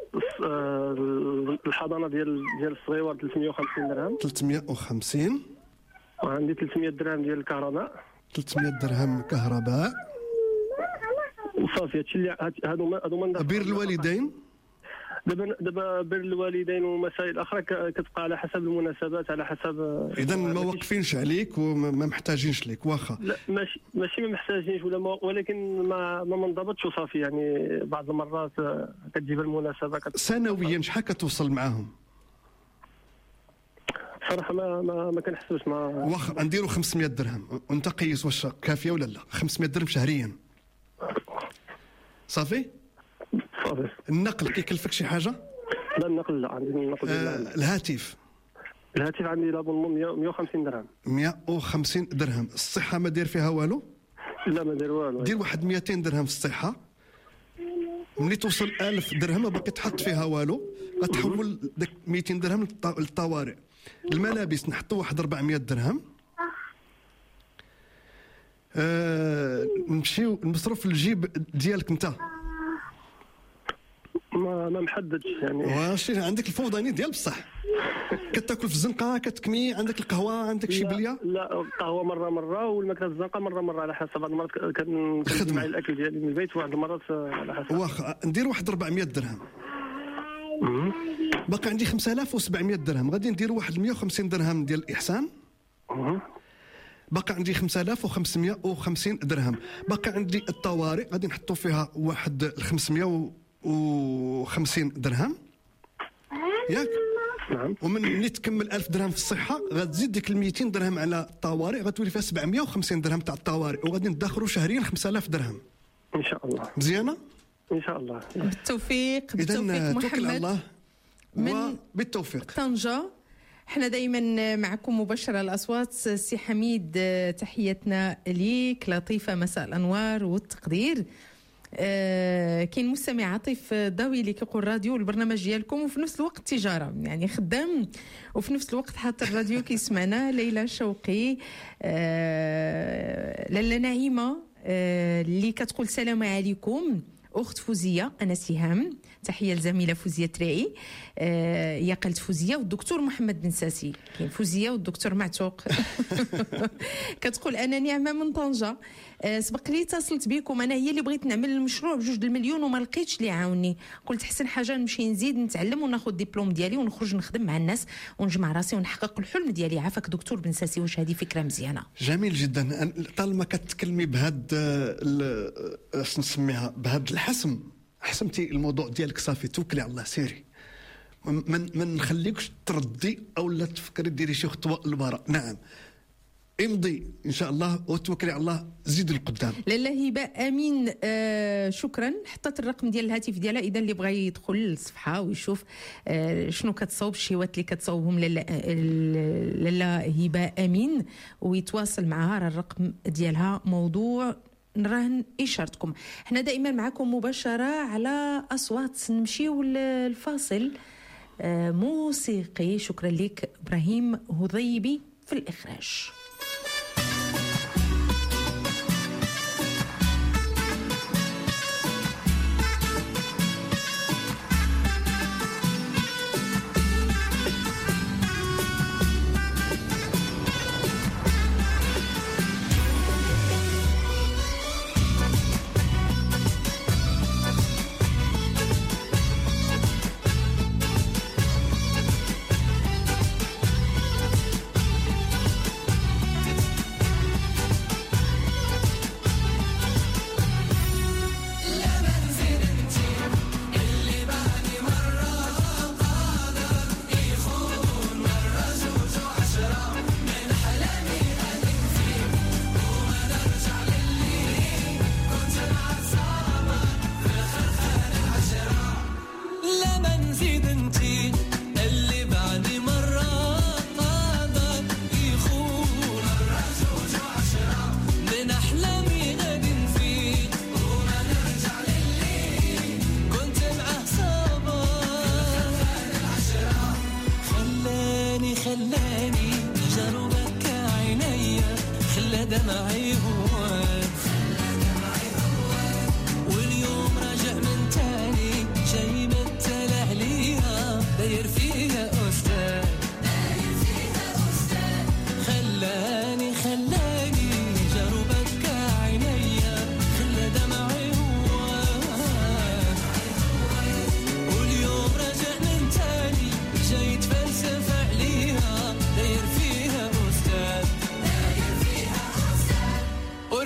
[SPEAKER 11] الحضانه ديال ديال الصغيور ثلاثمية وخمسين درهم.
[SPEAKER 4] ثلاثمية وخمسين.
[SPEAKER 11] وعندي ثلاثمية درهم ديال الكهرباء.
[SPEAKER 4] ثلاثمية درهم كهرباء.
[SPEAKER 11] وصافي هادشي اللي هادو هادو
[SPEAKER 4] بير الوالدين.
[SPEAKER 11] دابا دابا بر الوالدين ومسائل اخرى كتبقى على حسب المناسبات على حسب.
[SPEAKER 4] اذا ما واقفينش عليك وما محتاجينش ليك واخا.
[SPEAKER 11] لا ماشي ماشي ما محتاجينش ولا ما ولكن ما ما منضبطش وصافي يعني بعض المرات كتجيب المناسبه كت...
[SPEAKER 4] سنويا شحال كتوصل معاهم؟
[SPEAKER 11] صراحه ما ما, ما كنحسبش مع
[SPEAKER 4] واخا نديروا خمسمية درهم وانت قيس واش كافيه ولا لا. خمسمية درهم شهريا صافي.
[SPEAKER 11] صافي.
[SPEAKER 4] النقل كيكلفك شي حاجه؟
[SPEAKER 11] لا النقل لا عندي النقل.
[SPEAKER 4] آه الهاتف
[SPEAKER 11] الهاتف عندي لابون مية وخمسين درهم.
[SPEAKER 4] مية وخمسين درهم. الصحه ما داير فيها والو؟
[SPEAKER 11] لا ما داير والو.
[SPEAKER 4] دير واحد مئتين درهم في الصحه. ملي توصل ألف درهم ما باقي تحط فيها والو غتحول داك مئتين درهم للطوارئ. الملابس نحطوا واحد أربعمية درهم. آه نمشيو المصروف الجيب ديالك انت
[SPEAKER 11] ما ما محددش يعني.
[SPEAKER 4] واش عندك الفوضاني ديال بصح كتاكل في الزنقه كتكمي عندك القهوه عندك شي بليه؟
[SPEAKER 11] لا القهوه مره مره والماكله الزنقه مره مره على حسب. بعض المرات كنخدم مع الاكل ديالي من البيت وبعض المرات على حسب.
[SPEAKER 4] واخا ندير واحد أربعمية درهم. باقي عندي خمسة آلاف وسبعمية درهم. غادي ندير واحد مية وخمسين درهم ديال الاحسان. باقي عندي خمسة آلاف وخمسمية وخمسين درهم. باقي عندي الطوارئ غادي نحطوا فيها واحد خمسمية وخمسين درهم ياك.
[SPEAKER 11] نعم.
[SPEAKER 4] ومن ملي تكمل ألف درهم في الصحه غتزيد ديك ال مئتين درهم على الطوارئ غتولي فيها سبعمية وخمسين درهم تاع الطوارئ وغادي ندخروا شهريا خمسة آلاف درهم
[SPEAKER 11] ان شاء الله.
[SPEAKER 4] مزيانه
[SPEAKER 11] ان شاء الله.
[SPEAKER 3] بالتوفيق بالتوفيق
[SPEAKER 4] إذن توكل على
[SPEAKER 3] محمد
[SPEAKER 4] الله
[SPEAKER 3] من
[SPEAKER 4] بالتوفيق.
[SPEAKER 3] طنجة. احنا دايما معكم مباشرة الأصوات. سي حميد تحياتنا ليك. لطيفة مساء الأنوار والتقدير. آه كاين مستمع عاطف ضوي اللي كيقول راديو البرنامج ديالكم وفي نفس الوقت تجاره يعني خدام وفي نفس الوقت حاط الراديو كيسمعنا. ليلى شوقي. آه لاله نعيمه آه اللي كتقول السلام عليكم اخت فوزيه انا سهام. تحيه لزميله فوزيه ترعي. آه هي قالت فوزيه والدكتور محمد بن ساسي. كاين فوزيه والدكتور معتوق. كتقول انا نعمه من طنجه. آه سبق لي اتصلت بكم انا هي اللي بغيت نعمل المشروع بجوج المليون وما لقيتش اللي يعاوني. قلت حسن حاجه نمشي نزيد نتعلم وناخذ ديبلوم ديالي ونخرج نخدم مع الناس ونجمع راسي ونحقق الحلم ديالي. عافاك دكتور بن ساسي. واش هذه فكره مزيانه؟
[SPEAKER 4] جميل جدا. طالما كتكلمي بهاد اش نسميها بهاد الحسم حسمتي الموضوع ديالك صافي توكلي على الله سيري. من ما نخليكش تردي او لا تفكري ديري شي خطوه للوراء. نعم امضي ان شاء الله وتوكلي على الله زيد القدام.
[SPEAKER 3] لاله هباء امين. آه شكرا. حطت الرقم ديال الهاتف ديالها اذا اللي بغى يدخل للصفحه ويشوف آه شنو كتصاوب الشيوات اللي كتصاوبهم لاله هباء امين ويتواصل معها. راه الرقم ديالها موضوع نراهن اشارتكم. احنا دائما معكم مباشره على اصوات. نمشيو للفاصل آه موسيقي. شكرا لك ابراهيم هضيبي في الاخراج.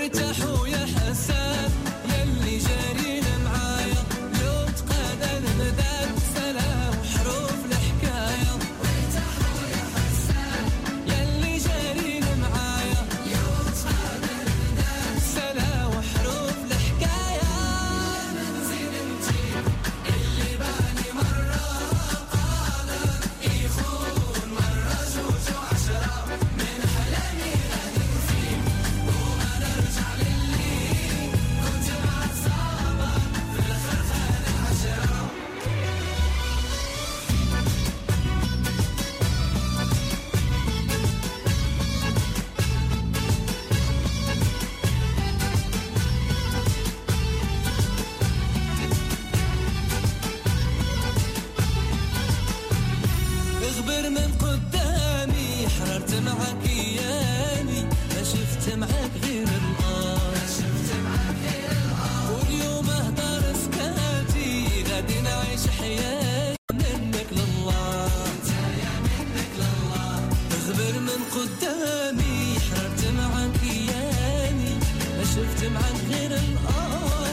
[SPEAKER 12] وارتاحوا يا حسان يلي جارين معايا اليوم تقادى المداد سلام وحروف الحكاية وارتاحوا يا حسان يلي جارين معايا اليوم تقادى المداد سلام وحروف الحكاية منزل انتي اللي باني مرة قادر يخون مرة جوج وعشرة من حلمي غادي نسيب وما نرجع للي كنت مع صعبة في الآخر خان العشرة اغبر من قدامي حررت معاك ايامي ما شفت معاك غير النار ما شفت معاك غير النار واليوم اهدر سكاتي غادي نعيش حياتي منك لله نتايا منك لله اغبر من قدامي حررت معاك ايامي ما شفت معاك غير النار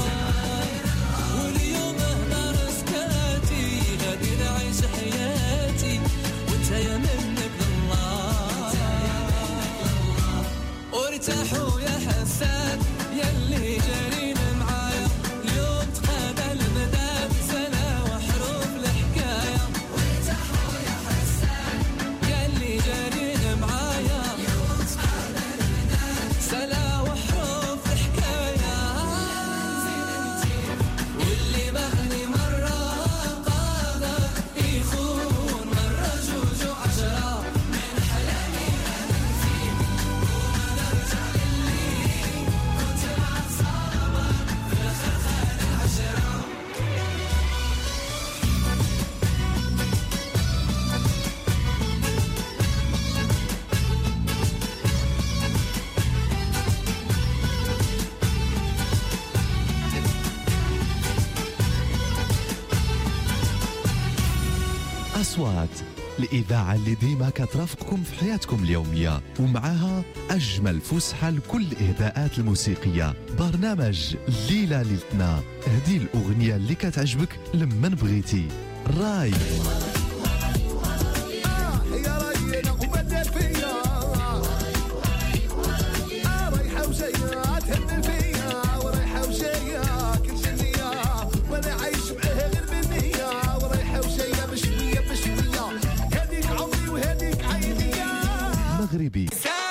[SPEAKER 12] واليوم اهدر سكاتي غادي نعيش حياتي وانتايا منك لله وارتاحوا يا حسان يلي جارين معايا اليوم تقادى المداد سلا وحروف الحكاية وارتاحوا يا حسان يلي جارين معايا اليوم تقادى المداد سلا وحروف الحكاية واللي بغني مرة قادر يخون مرة جوج وعشرة من حلمي غادي نسيب وما نرجع للي كنت مع صعبة في الآخر خان العشرة
[SPEAKER 2] أصوات الإذاعة اللي ديما كترافقكم في حياتكم اليومية ومعها أجمل فسحة لكل الإهداءات الموسيقية. برنامج ليلة ليلتنا، هدي الأغنية اللي كتعجبك لما بغيتي. راي
[SPEAKER 13] يا رينا وبدل فيا رايحة وجاية تهدل فيا ورايحة وجاية كل جنية وانا عايش معاها غير بالنية ورايحة وجاية بشوية بشوية هذيك عمري وهذيك عيني
[SPEAKER 2] مغربي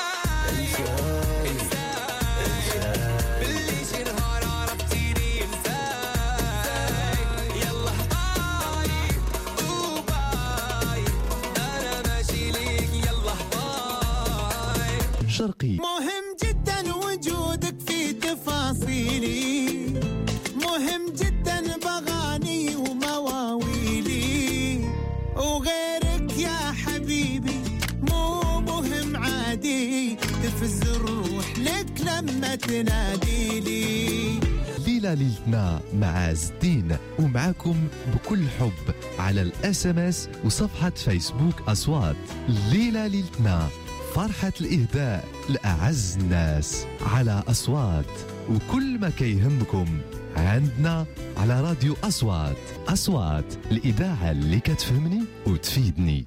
[SPEAKER 2] شرقي
[SPEAKER 14] مهم جدا وجودك في تفاصيلي مهم جدا بغاني ومواويلي وغيرك يا حبيبي مو مهم عادي تفز الروح لك لما تناديلي.
[SPEAKER 2] ليلة ليلتنا مع عز الدين ومعاكم بكل حب على الاس ام اس وصفحة فيسبوك أصوات. ليلة ليلتنا، فرحة الإهداء لأعز الناس على أصوات، وكل ما كيهمكم عندنا على راديو أصوات. أصوات، الإذاعة اللي كتفهمني وتفيدني.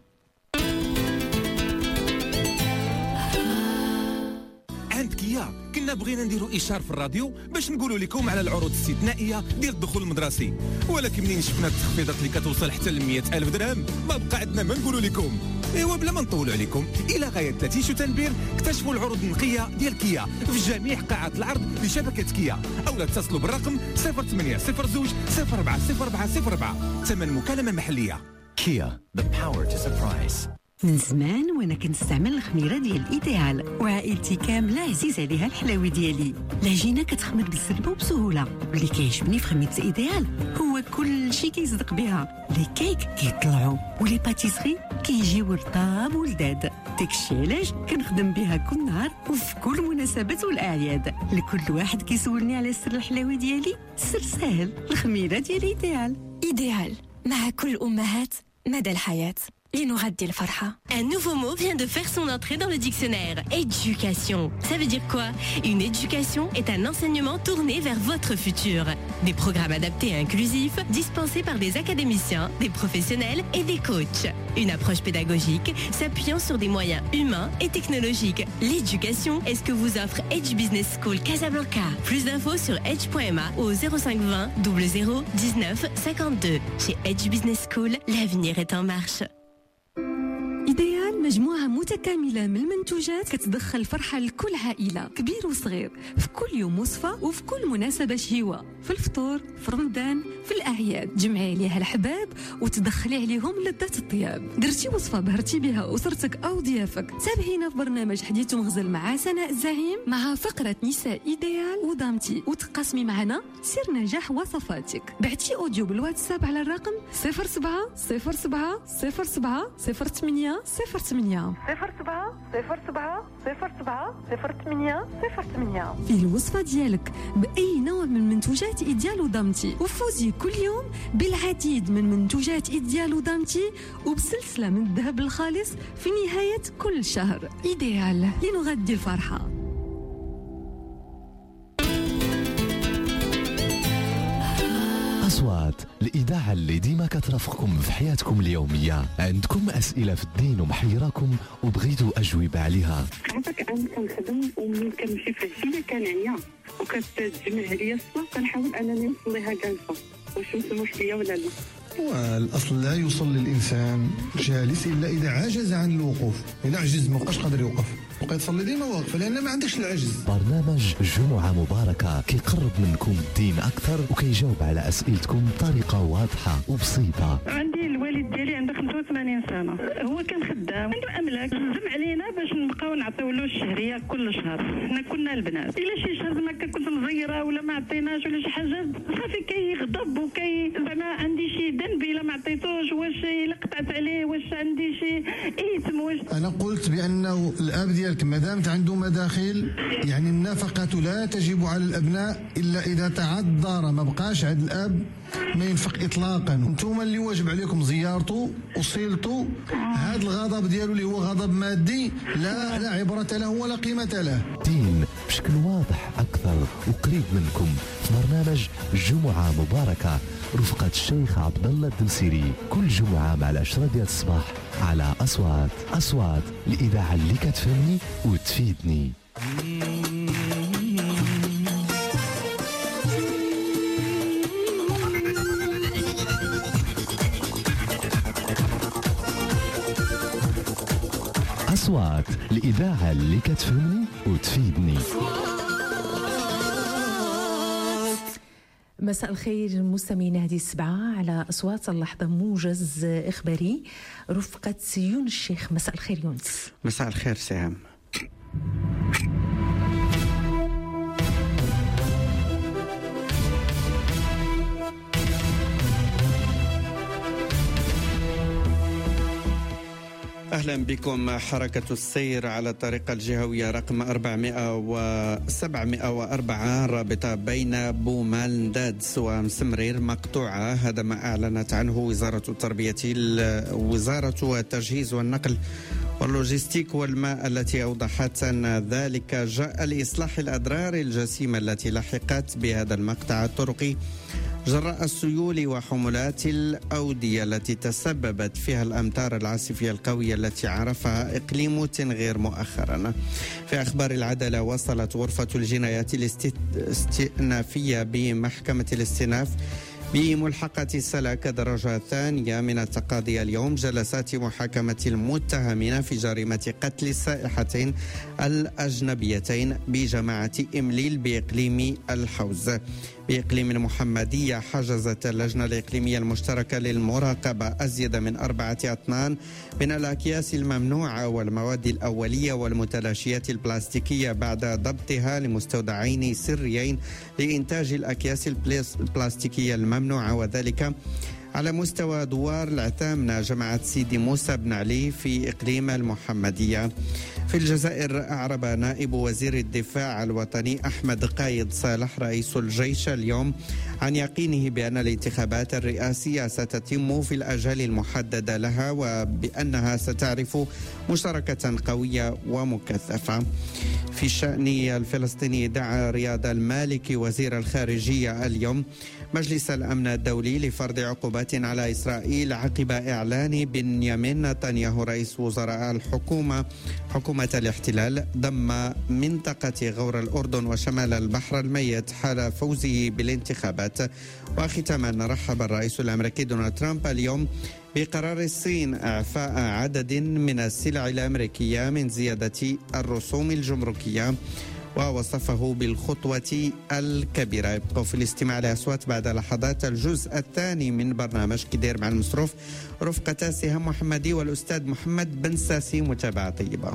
[SPEAKER 7] عند كيا كنا بغينا نديروا اشار في الراديو باش نقولوا لكم على العروض الاستثنائيه ديال الدخول المدرسي، ولكن منين شفنا التخفيضات اللي كتوصل حتى ل مئة ألف درهم ما بقى عندنا ما نقولوا لكم. ايوا بلا ما نطولوا عليكم، الى غايه ثلاثين شتنبر اكتشفوا العروض النقيه ديال كيا في جميع قاعات العرض لشبكه كيا، او لا اتصلوا بالرقم صفر ثمانية صفر زوج صفر أربعة صفر أربعة صفر أربعة. ثمن مكالمه محليه.
[SPEAKER 15] كيا the power to surprise.
[SPEAKER 16] من زمان وانا كنستعمل الخميره ديال ايديال وعائلتي كامله عزيز عليها الحلاوه ديالي. العجينه كتخمر بالزربه وبسهوله، واللي كيعجبني في خميره ايديال هو كل شيء كيصدق بها. لي كيك كيطلعوا ولي باتيسري كيجيو رطاب ولذاذ. داكشي علاش كنخدم بها كل نهار وفي كل المناسبات والاعياد. لكل واحد كيسولني على سر الحلاوه ديالي، سر سهل، الخميره ديال ايديال.
[SPEAKER 17] ايديال مع كل الامهات مدى الحياه. لنغذي الفرحة. Un nouveau mot vient de faire son entrée dans le dictionnaire. Éducation. Ça veut dire quoi? Une éducation est un enseignement tourné vers votre futur. Des programmes adaptés et inclusifs, dispensés par des académiciens, des professionnels et des coachs. Une approche pédagogique s'appuyant sur des moyens humains et technologiques. L'éducation est ce que vous offre Edge Business School Casablanca. Plus d'infos sur edge point m a au zéro cinq vingt zéro zéro dix-neuf cinquante-deux. Chez Edge Business School, l'avenir est en marche.
[SPEAKER 9] إيديال مجموعة متكاملة من المنتوجات كتدخل فرحة لكل عائلة كبير وصغير في كل يوم وصفة وفي كل مناسبة شهوة في الفطور في رمضان في الأعياد. جمعي عليها الأحباب وتدخلي عليهم لذات الطياب. درتي وصفة بهرتي بها أسرتك أو ضيافك، تابعينا في برنامج حديث مغزل مع سناء الزعيم مع فقرة نساء إيديال ودامتي وتقاسمي معنا سر نجاح وصفاتك. بعتي أوديو بالواتساب على الرقم صفر سبعة صفر سبعة صفر سبعة صفر ثمانية صفر ثمانية
[SPEAKER 3] صفر سبعة صفر سبعة صفر سبعة صفر ثمانية صفر ثمانية.
[SPEAKER 9] في الوصفة ديالك بأي نوع من منتوجات إيديال ودامتي، وفوزي كل يوم بالعديد من منتوجات إيديال ودامتي وبسلسلة من الذهب الخالص في نهاية كل شهر. إيديال لنغذي الفرحة.
[SPEAKER 2] أصوات الإذاعة اللي ديما كترافقكم في حياتكم اليومية. عندكم أسئلة في الدين ومحيراكم وبغيتوا أجوبة عليها.
[SPEAKER 6] عرفتك أنا كنخدم وملي كنمشي في الجيلة كنعيا وكتجمع عليا الصلاة كنحاول أنني نصليها جالسة. واش مسموح ليا ولا لا؟
[SPEAKER 18] والأصل لا يصلي الإنسان جالس إلا إذا عجز عن الوقوف. إذا عجز ما بقاش قادر يوقف بقى تصلي ديما واقف لأن ما عندكش العجز.
[SPEAKER 2] برنامج جمعة مباركة كيقرب منكم الدين أكثر وكيجاوب على أسئلتكم بطريقة واضحة وبسيطة.
[SPEAKER 6] عندي الوالد ديالي عنده خمسة وثمانين سنة، هو كان خدام عنده أملاك، زم علينا باش نبقاو نعطيو له الشهرية كل شهر. حنا كنا البنات إلا شي شهر ما كنت مزيرة ولا ما عطيناش ولا شي حاجة صافي كيغضب وكي زعما عندي شي ذنب إلا ما عطيتوش، واش إلا قطعت عليه، واش عندي شي إيثم. واش
[SPEAKER 18] أنا قلت بأنه الأب ديالك مادامت عنده مداخل يعني النفقة لا تجب على الأبناء إلا إذا تعذر، ما بقاش عند الأب ما ينفق إطلاقا. انتم اللي واجب عليكم زيارته وصيلته. هذا الغضب ديالو اللي هو غضب مادي لا لا عبرة له ولا قيمة له.
[SPEAKER 2] دين بشكل واضح أكثر وقريب منكم في برنامج جمعة مباركة رفقة الشيخ عبد الله الدمسيري كل جمعة مع العشرة ديال الصباح على أصوات. أصوات الإذاعة اللي كتفهمني وتفيدني. أصوات الإذاعة اللي كتفهمني وتفيدني.
[SPEAKER 3] مساء الخير مستمعينا هذه السبعة على أصوات اللحظة موجز إخباري رفقة يونس الشيخ. مساء الخير يونس.
[SPEAKER 19] مساء الخير سهام. أهلا بكم. حركة السير على الطريقة الجهوية رقم أربعمائة وسبعمائة وأربعة رابطة بين بومالندادس ومسمرير مقطوعة. هذا ما أعلنت عنه وزارة التربية وزارة التجهيز والنقل واللوجستيك والماء التي أوضحت أن ذلك جاء لإصلاح الأضرار الجسيمة التي لحقت بهذا المقطع الطرقي جراء السيول وحملات الأودية التي تسببت فيها الأمطار العاصفية القوية التي عرفها إقليم تنغير مؤخرا. في أخبار العدالة، وصلت غرفة الجنايات الاستئنافية بمحكمة الاستئناف بملحقة سلك درجة ثانية من التقاضي اليوم جلسات محاكمة المتهمين في جريمة قتل السائحتين الأجنبيتين بجماعة إمليل بإقليم الحوز. بإقليم المحمدية حجزت اللجنة الإقليمية المشتركة للمراقبة أزيد من أربعة أطنان من الأكياس الممنوعة والمواد الأولية والمتلاشيات البلاستيكية بعد ضبطها لمستودعين سريين لإنتاج الأكياس البلاستيكية الممنوعة، وذلك على مستوى دوار العتامنة جماعة سيدي موسى بن علي في إقليم المحمدية. في الجزائر أعرب نائب وزير الدفاع الوطني أحمد قايد صالح رئيس الجيش اليوم عن يقينه بأن الانتخابات الرئاسية ستتم في الأجال المحددة لها وبأنها ستعرف مشاركة قوية ومكثفة. في الشأن الفلسطيني دعا رياض المالكي وزير الخارجية اليوم مجلس الأمن الدولي لفرض عقوبات على إسرائيل عقب إعلان بنيامين نتنياهو رئيس وزراء الحكومة حكومة الاحتلال ضم منطقة غور الأردن وشمال البحر الميت حال فوزه بالانتخابات. وختاما رحب الرئيس الأمريكي دونالد ترامب اليوم بقرار الصين إعفاء عدد من السلع الأمريكية من زيادة الرسوم الجمركية ووصفه بالخطوة الكبيرة. يبقوا في الاستماع لأصوات بعد لحظات الجزء الثاني من برنامج كدير مع المصروف رفقة سهام محمدي والأستاذ محمد بن ساسي. متابعة طيبة.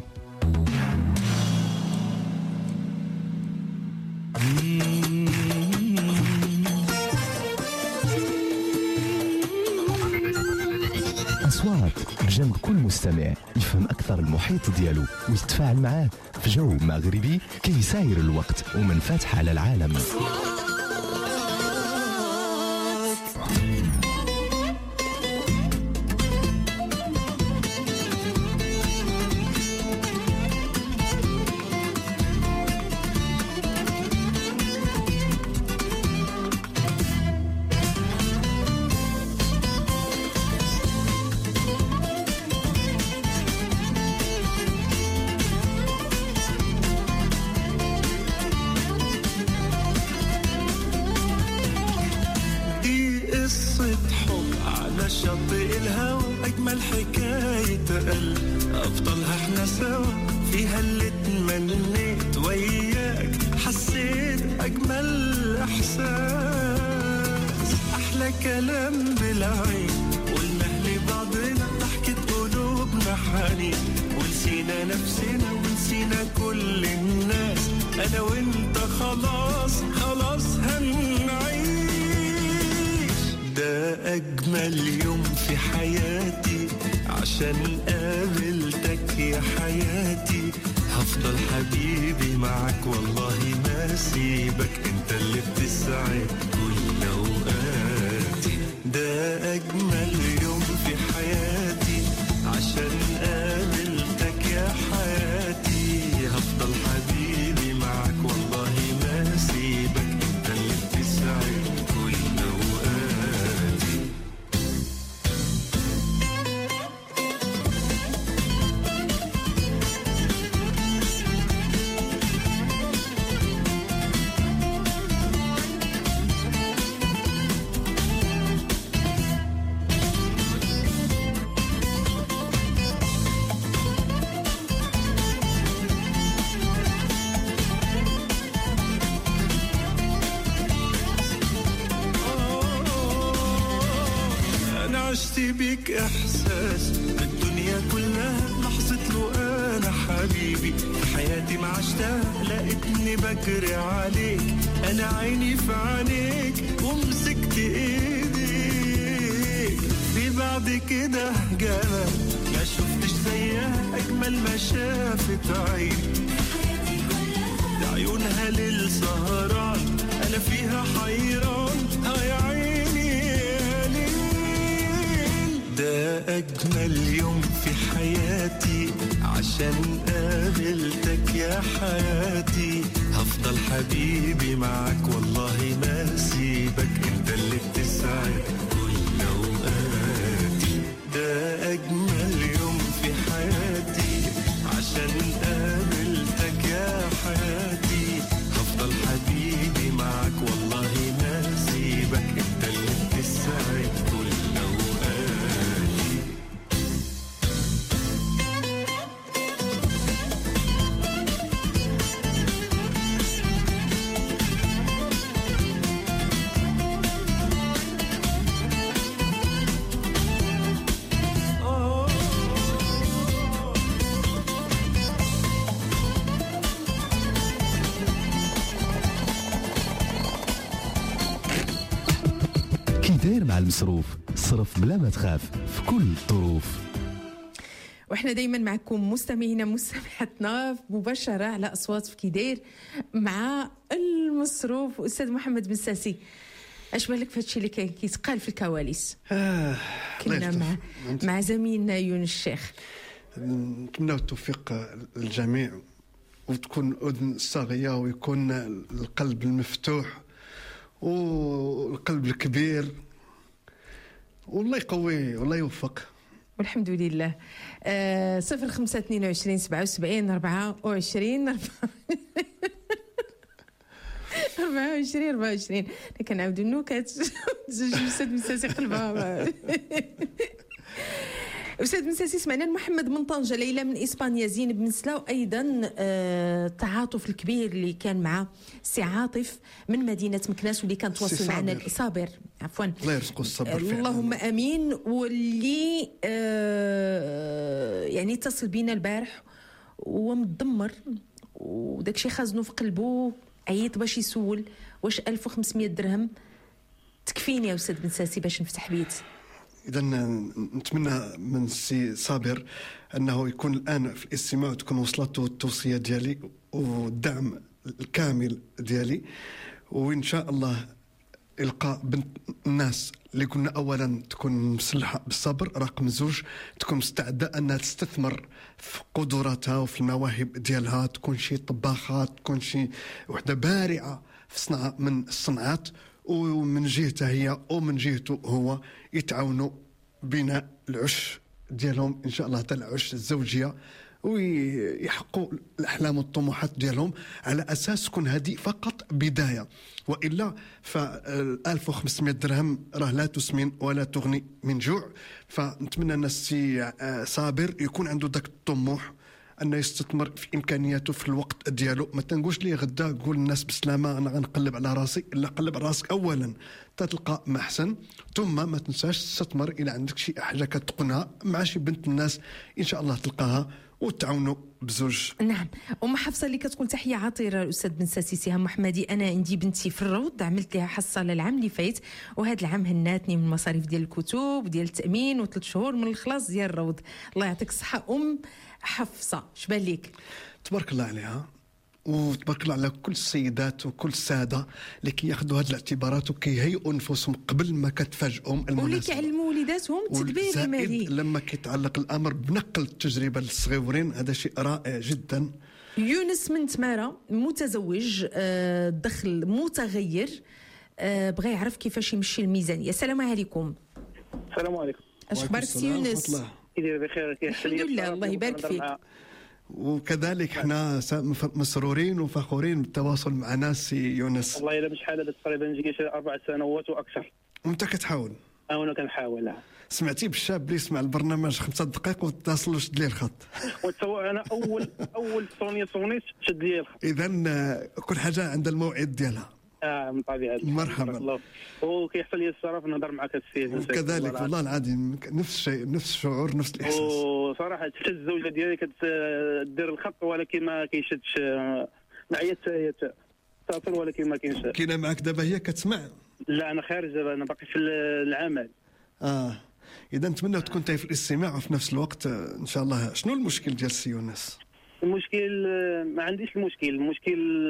[SPEAKER 2] أصوات بجنب كل مستمع يفهم أكثر المحيط ديالو ويتفاعل معاه في جو مغربي كيساير الوقت ومنفتح على العالم.
[SPEAKER 12] شاطئ الهوى أجمل حكاية قلب أبطلها احنا سوا فيها اللي تمنيت وياك حسيت أجمل إحساس أحلى كلام بالعين قلنا لبعضنا ضحكة قلوبنا حنين ونسينا نفسنا ونسينا كل الناس أنا وإنت خلاص خلاص هنعيش ده أجمل يوم في حياتي عشان قابلتك يا حياتي هفضل حبيبي معك والله ما سيبك انت اللي بتسعد كل أوقاتي ده أجمل يوم في حياتي عشان قابلتك يا حياتي هفضل حبيبي معك والله ما سيبك انت اللي بتسعد كل أوقاتي عشت بيك إحساس الدنيا كلها لحظة له أنا حبيبي في حياتي ما عشتها لقيتني بجري عليك أنا عيني في عينيك ومسكت إيديك في بعد كده جمال ما شفتش زيها أجمل ما شافت عيني ده عيونها للسهران أنا فيها حيران هاي عيني ده أجمل يوم في حياتي عشان قابلتك يا حياتي هفضل حبيبي معك والله ما سيبك انت اللي بتسعد كل أوقاتي ده أجمل يوم في حياتي عشان قابلتك يا حياتي هفضل حبيبي معك والله ما سيبك انت اللي بتسعد كل
[SPEAKER 2] كي داير مع المصروف صرف بلا ما تخاف في كل الظروف.
[SPEAKER 3] وإحنا دايما معكم مستمعينا مستمعاتنا مباشرة على أصوات في كيدير مع المصروف أستاذ محمد بن ساسي. اش بالك في هادشي اللي كان كيتقال في الكواليس؟
[SPEAKER 4] آه
[SPEAKER 3] كنا مع مع زميلنا يونس الشيخ.
[SPEAKER 4] نتمنى التوفيق للجميع وتكون اذن صاغيه ويكون القلب المفتوح والقلب الكبير والله يقوي والله يوفق.
[SPEAKER 3] والحمد لله. آه صفر خمسة اثنين وعشرين سبعة وسبعين أربعة وعشرين أربعة وعشرين أربعة وعشرين. كنعاودوا النكت زوج أستاذ مساسي قلبها. أستاذ مساسي سمعنا محمد من طنجة، ليلى من إسبانيا، زينب من سلا، وأيضا آه التعاطف الكبير اللي كان مع سي عاطف من مدينة مكناس واللي كان تواصل معنا صابر عفوا
[SPEAKER 4] الله يرزقه الصبر
[SPEAKER 3] اللهم امين، واللي آه يعني اتصل بينا البارح ومدمر وداك الشيء خازنه في قلبه، عيط باش يسول واش ألف وخمسمية درهم تكفيني يا استاذ بن ساسي باش نفتح بيت.
[SPEAKER 4] إذا نتمنى من السي صابر أنه يكون الآن في الاستماع وتكون وصلته التوصية ديالي والدعم الكامل ديالي، وإن شاء الله يلقى بنت الناس اللي كنا أولا تكون مسلحة بالصبر، رقم زوج تكون مستعدة أنها تستثمر في قدراتها وفي المواهب ديالها، تكون شي طباخة، تكون شي وحدة بارعة في صنعة من الصناعات، ومن جهتها هي ومن جهته هو يتعاونوا بناء العش ديالهم ان شاء الله تاع العش الزوجيه، ويحققوا الاحلام والطموحات ديالهم، على اساس تكون هذه فقط بدايه، والا ف ألف وخمسمية درهم راه لا تسمن ولا تغني من جوع. فنتمنى ان السي صابر يكون عنده ذاك الطموح انه يستثمر في امكانياته في الوقت ديالو. ما تنقولش لي غدا قول الناس بسلامه انا غنقلب على راسي، الا قلب على راسك اولا تتلقى ما احسن، ثم ما تنساش تستثمر الى عندك شي حاجه كتقنها مع شي بنت الناس ان شاء الله تلقاها وتعاونوا بزوج.
[SPEAKER 3] نعم. ام حفصه اللي كتقول تحيه عطيره الاستاذ بن ساسي سهام محمدي، انا عندي بنتي في الروض عملت لها حصاله العام اللي فات، وهذا العام هناتني من المصاريف ديال الكتب وديال التامين وثلاث شهور من الخلاص ديال الروض. الله يعطيك الصحه ام حفصه. شبان ليك؟
[SPEAKER 4] تبارك الله عليها وتبارك الله على كل السيدات وكل الساده اللي كياخذوا هذه الاعتبارات وكيهيئوا انفسهم قبل ما كتفاجئهم المناسبه،
[SPEAKER 3] واللي كيعلموا وليداتهم التدبير المالي
[SPEAKER 4] لما كيتعلق الامر بنقل التجربه للصغيورين. هذا شيء رائع جدا.
[SPEAKER 3] يونس من تماره متزوج، دخل متغير، بغى يعرف كيفاش يمشي الميزانيه. السلام عليكم.
[SPEAKER 20] السلام عليكم.
[SPEAKER 3] اش اخبارك سي يونس؟
[SPEAKER 20] كيدير بخير؟
[SPEAKER 3] الحمد لله الله يبارك فيك.
[SPEAKER 4] وكذلك احنا مسرورين وفخورين بالتواصل مع ناس سي يونس.
[SPEAKER 20] والله الا بشحال هذا تقريبا نجي اربع سنوات واكثر.
[SPEAKER 4] وانت كتحاول؟
[SPEAKER 20] انا كنحاول.
[SPEAKER 4] سمعتي بالشاب اللي يسمع البرنامج خمسة دقائق وتصل شد لي الخط.
[SPEAKER 20] وتصور انا اول اول صوني صونيت شد لي الخط.
[SPEAKER 4] اذا كل حاجه عندها الموعد ديالها.
[SPEAKER 20] اه من طبيعه
[SPEAKER 4] مرحبا.
[SPEAKER 20] وكيحصل لي الشرف نهضر معك السيد.
[SPEAKER 4] وكذلك والله العظيم نفس الشيء، نفس الشعور، نفس الاحساس.
[SPEAKER 20] وصراحه حتى الزوجه ديالي كتدير الخط ولكن ما كيشدش معايا حتى تاثر، ولكن ما كاينش.
[SPEAKER 4] كاينه معك دابا هي كتسمع؟
[SPEAKER 20] لا انا خارج دابا، انا باقي في العمل.
[SPEAKER 4] اه اذا نتمنى تكون انت في الاستماع وفي نفس الوقت ان شاء الله. شنو المشكل ديال السي يونس؟
[SPEAKER 20] المشكل ما عنديش المشكل، المشكل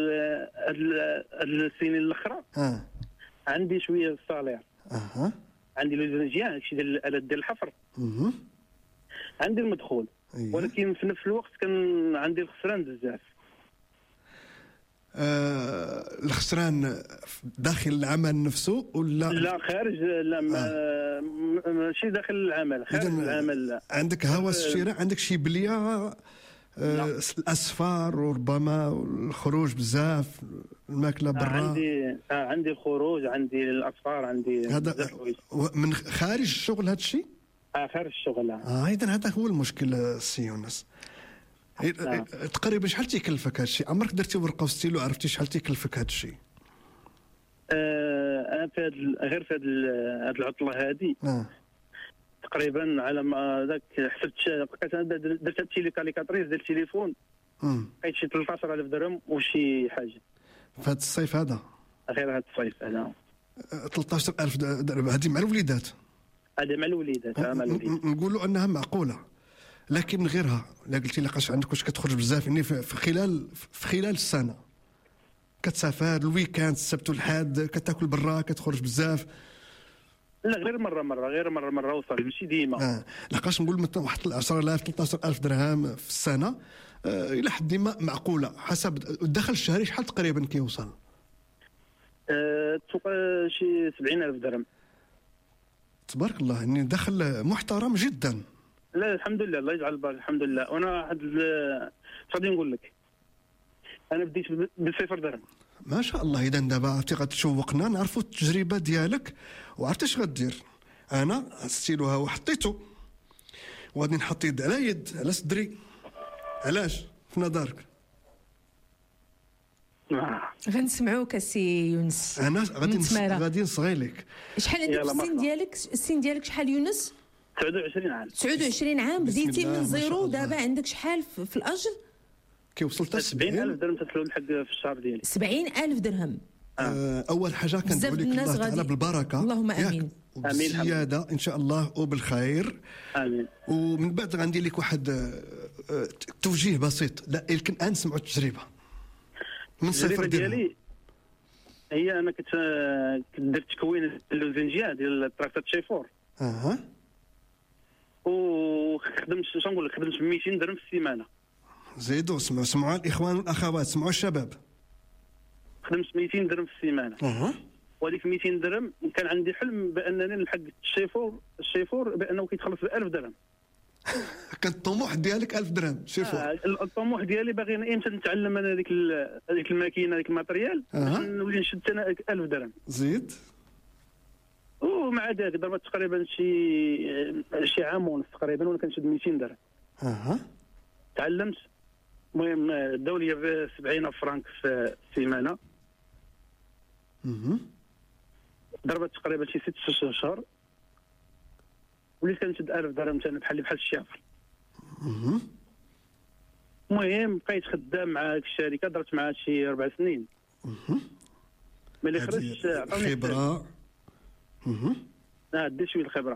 [SPEAKER 20] هاد السنين الاخرى
[SPEAKER 4] اه
[SPEAKER 20] عندي شويه الصالير.
[SPEAKER 4] اها
[SPEAKER 20] عندي لوزنجيان داكشي ديال الالات ديال الحفر.
[SPEAKER 4] اها
[SPEAKER 20] عندي المدخول. أيه. ولكن في نفس الوقت كان عندي الخسران بزاف.
[SPEAKER 4] آه الخسران داخل العمل نفسه ولا
[SPEAKER 20] لا خارج؟ لا آه. ماشي داخل العمل، خارج العمل. لا
[SPEAKER 4] عندك هوس الشراء، عندك شي بليه آه الاسفار وربما الخروج بزاف، الماكله برا.
[SPEAKER 20] عندي آه عندي الخروج، عندي الاسفار، عندي
[SPEAKER 4] هذا من خارج الشغل هذا الشيء؟
[SPEAKER 20] اه خارج الشغل.
[SPEAKER 4] اه اذا هذا هو المشكل سي يونس. آه. تقريبا شحال تيكلفك هذا الشيء؟ عمرك درتي ورقه وستيلو عرفتي شحال تيكلفك هذا الشيء؟
[SPEAKER 20] آه انا في هذا غير في هذه العطله هذه
[SPEAKER 4] آه.
[SPEAKER 20] تقريبا على ما ذاك حسبت بقيت درت هادشي كاليكاتريس ديال التليفون، لقيت شي ثلاثة عشر ألف درهم وشي حاجه
[SPEAKER 4] في هذا الصيف هذا.
[SPEAKER 20] غير هذا الصيف هذا
[SPEAKER 4] ثلاثة عشر ألف درهم هذه مع الوليدات.
[SPEAKER 20] هذا مع الوليدات مع الوليدات
[SPEAKER 4] نقولوا انها معقوله، لكن من غيرها لا قلتي لقاش عندك واش كتخرج بزاف يعني في خلال في خلال السنه كتسافر الويكاند السبت والحد كتاكل برا كتخرج بزاف؟
[SPEAKER 20] لا غير مره مره غير مره مره وصل ماشي ديما.
[SPEAKER 4] آه. لقاش نقول مثلا واحد عشرة آلاف ثلاثة عشر ألف درهم في السنه آه الى حد ما معقوله حسب الدخل الشهري شحال تقريبا كيوصل؟
[SPEAKER 20] أه شي سبعين ألف درهم.
[SPEAKER 4] تبارك الله يعني دخل محترم جدا.
[SPEAKER 20] لا الحمد لله الله يجعل البركه الحمد لله. وانا واحد غادي نقول لك انا بديت بصفر درهم.
[SPEAKER 4] ما شاء الله. اذا دابا عرفتي غتشوقنا نعرفوا التجربه ديالك وعرفتي اش غدير. انا ستيلوها وحطيته وغادي نحط يد على يد على صدري. علاش في نظرك؟
[SPEAKER 3] غنسمعوك السي يونس.
[SPEAKER 4] انا غادي غادي نصغي لك.
[SPEAKER 3] شحال عندك السن ديالك؟ السن ديالك شحال يونس؟
[SPEAKER 20] تسعة وعشرين عام.
[SPEAKER 3] تسعة وعشرين عام بديتي من زيرو ودابا عندك شحال في الاجر؟
[SPEAKER 4] كيوصل حتى
[SPEAKER 20] سبعين ألف درهم تسلو الحق في الشهر ديالي.
[SPEAKER 3] سبعين ألف درهم.
[SPEAKER 4] آه. اول حاجه كندعو لك الله تعالى بالبركه.
[SPEAKER 3] اللهم امين.
[SPEAKER 4] امين. زياده ان شاء الله وبالخير.
[SPEAKER 20] امين.
[SPEAKER 4] ومن بعد غندير لك واحد توجيه بسيط. لا يمكن ان نسمعوا التجربه من صفر
[SPEAKER 20] ديالي. هي انا كنت كنت درت تكوين اللوزنجيه ديال التراكتور شيفور.
[SPEAKER 4] اها.
[SPEAKER 20] وخدمت شنو نقول لك خدمت ب مئتين درهم في السيمانه.
[SPEAKER 4] زيدوا سمعوا سمعوا الاخوان والاخوات سمعوا الشباب.
[SPEAKER 20] خدمت مئتين درهم في السيمانه.
[SPEAKER 4] اها.
[SPEAKER 20] وهذيك مئتين درهم كان عندي حلم بانني نلحق الشيفور الشيفور بانه كيتخلص ب ألف درهم.
[SPEAKER 4] كان الطموح ديالك ألف درهم شيفور.
[SPEAKER 20] آه الطموح ديالي باغي امتى نتعلم انا هذيك هذيك الماكينه هذيك الماتريال باش نولي نشد انا ألف درهم.
[SPEAKER 4] زيد.
[SPEAKER 20] ومع ذلك ضربت تقريبا شي شي عام ونص تقريبا وانا كنشد مئتين درهم.
[SPEAKER 4] اها.
[SPEAKER 20] تعلمت. المهم الدوليه ب سبعين فرانك في السيمانه.
[SPEAKER 4] اها.
[SPEAKER 20] ضربت تقريبا شي ست اشهر وليت كنشد ألف درهم انا بحال بحال الشافر.
[SPEAKER 4] اها.
[SPEAKER 20] المهم بقيت خدام مع هذيك الشركه درت معها شي اربع سنين.
[SPEAKER 4] اها.
[SPEAKER 20] ملي خرجت عطاوني
[SPEAKER 4] خبره. اها.
[SPEAKER 20] اه دي شويه الخبره.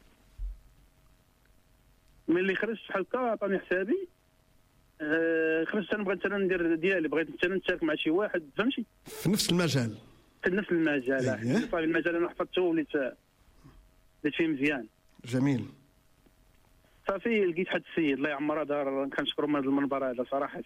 [SPEAKER 20] ملي خرجت بحال هكا عطاني حسابي. آه خرجت انا بغيت انا ندير ديالي بغيت انا نشارك مع شي واحد فهمتي
[SPEAKER 4] في نفس المجال.
[SPEAKER 20] في نفس المجال.
[SPEAKER 4] أيه.
[SPEAKER 20] صافي المجال انا حفظته وليت وليت فيه مزيان.
[SPEAKER 4] جميل.
[SPEAKER 20] صافي لقيت حد السيد الله يعمرها دار كنشكرو من هذا المنبر هذا صراحه.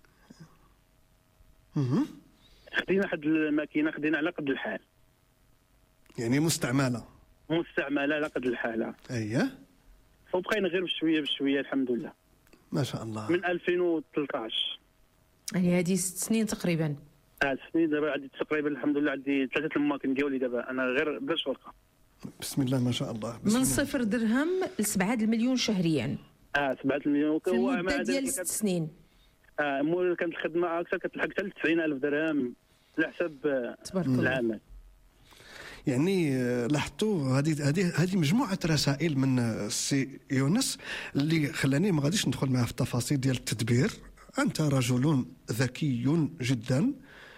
[SPEAKER 4] اها.
[SPEAKER 20] خدينا واحد الماكينه خدينا على قد الحال.
[SPEAKER 4] يعني مستعمله.
[SPEAKER 20] مستعمله على قد الحال.
[SPEAKER 4] اييه.
[SPEAKER 20] وبقينا غير بشويه بشويه الحمد لله.
[SPEAKER 4] ما شاء الله.
[SPEAKER 20] من ألفين وثلاثطاش.
[SPEAKER 3] يعني هذه ست سنين تقريبا.
[SPEAKER 20] اه ست سنين دابا عندي تقريبا الحمد لله عندي ثلاثه الماكين ديالي دابا انا غير بلا شركه.
[SPEAKER 4] بسم الله ما شاء الله.
[SPEAKER 3] من صفر درهم لسبعة المليون شهريا.
[SPEAKER 20] اه سبعة المليون
[SPEAKER 3] في المده ديال ست سنين.
[SPEAKER 20] اه مول كانت الخدمه اكثر كتلحق حتى تسعين ألف درهم على حساب العمل.
[SPEAKER 4] يعني لاحظتوا هذه هذه هذه مجموعه رسائل من السي يونس اللي خلاني ما غاديش ندخل معاه في التفاصيل ديال التدبير. انت رجل ذكي جدا.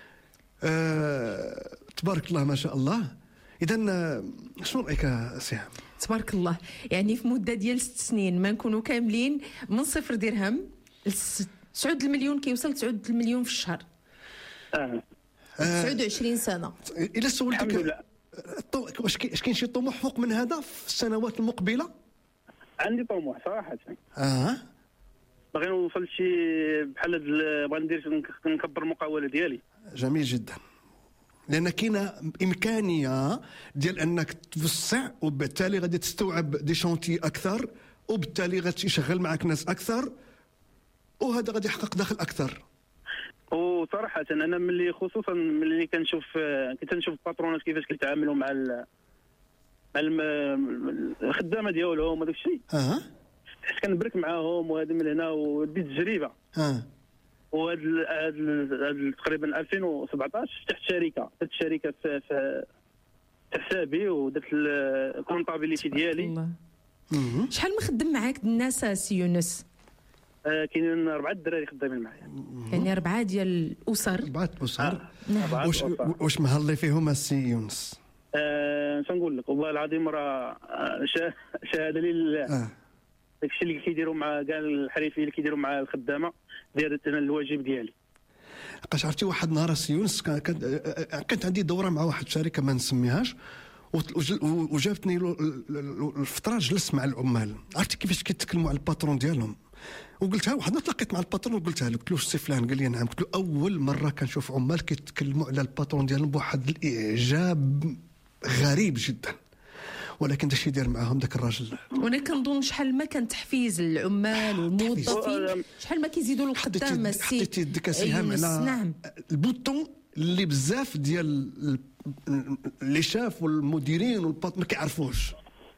[SPEAKER 4] أه تبارك الله ما شاء الله. اذا شنو رايك سهام؟
[SPEAKER 3] تبارك الله. يعني في مده ديال ست سنين ما نكونوا كاملين من صفر درهم تسعة المليون كيوصل تسعة المليون في الشهر.
[SPEAKER 20] اه
[SPEAKER 3] تسعة وعشرين سنه.
[SPEAKER 4] الا سولتك واش كاين شي طموح فوق من هذا في السنوات المقبله؟
[SPEAKER 20] عندي طموح صراحه.
[SPEAKER 4] اه
[SPEAKER 20] باغي نوصل شي بحال هاد بغا ندير نكبر المقاوله ديالي.
[SPEAKER 4] جميل جدا. لان كاينه امكانيه ديال انك توسع وبالتالي غادي تستوعب دي شونتي اكثر وبالتالي غادي يشغل معك ناس اكثر وهذا غادي يحقق دخل اكثر.
[SPEAKER 20] وصراحه انا ملي خصوصا ملي كنشوف كنت نشوف الباترونات كيفاش كيتعاملوا مع ال مع الخدامه ديالهم وداك الشيء.
[SPEAKER 4] اها.
[SPEAKER 20] حيت كنبرك معاهم وهذا من هنا وديت تجربه.
[SPEAKER 4] اه.
[SPEAKER 20] وهاد هاد تقريبا ألفين وسبعطاش فتحت شركه فتحت شركه في في حسابي ودرت الكونطابيليتي ديالي.
[SPEAKER 3] شحال مخدم معاك الناس سي يونس؟
[SPEAKER 20] آه كاينين اربعه الدراري خدامين معايا.
[SPEAKER 3] يعني اربعه ديال الاسر.
[SPEAKER 4] اربعه اسر.
[SPEAKER 3] نعم.
[SPEAKER 4] واش واش مهلي فيهم السي يونس؟
[SPEAKER 20] آه شنقول لك والله العظيم راه شا- شهاده لله.
[SPEAKER 4] اه
[SPEAKER 20] داكشي اللي كيديروا مع كاع الحريفين اللي كيديروا مع الخدامه دارت انا الواجب ديالي.
[SPEAKER 4] لقاش عرفتي واحد النهار السي يونس كان- كانت كانت عندي دوره مع واحد الشركه ما نسميهاش، وت- وجل- وجابتني له ال- ال- الفتره جلست مع العمال، عرفتي كيفاش كيتكلموا على الباترون ديالهم، وقلتها واحد تلاقيت مع الباترون وقلتها له، قلت له سي فلان، قال لي نعم، قلت له اول مره كنشوف عمال كيتكلموا على الباترون ديالهم بواحد الاعجاب غريب جدا، ولكن داكشي داير معاهم داك الراجل.
[SPEAKER 3] وانا كنظن شحال ما كان تحفيز للعمال والموظفين شحال ما كيزيدوا للقدام السي
[SPEAKER 4] حطيتي يدك اسهام
[SPEAKER 3] يونس.
[SPEAKER 4] على
[SPEAKER 3] نعم
[SPEAKER 4] البوطون اللي بزاف ديال ال- اللي شاف والمديرين والباط ما كيعرفوش،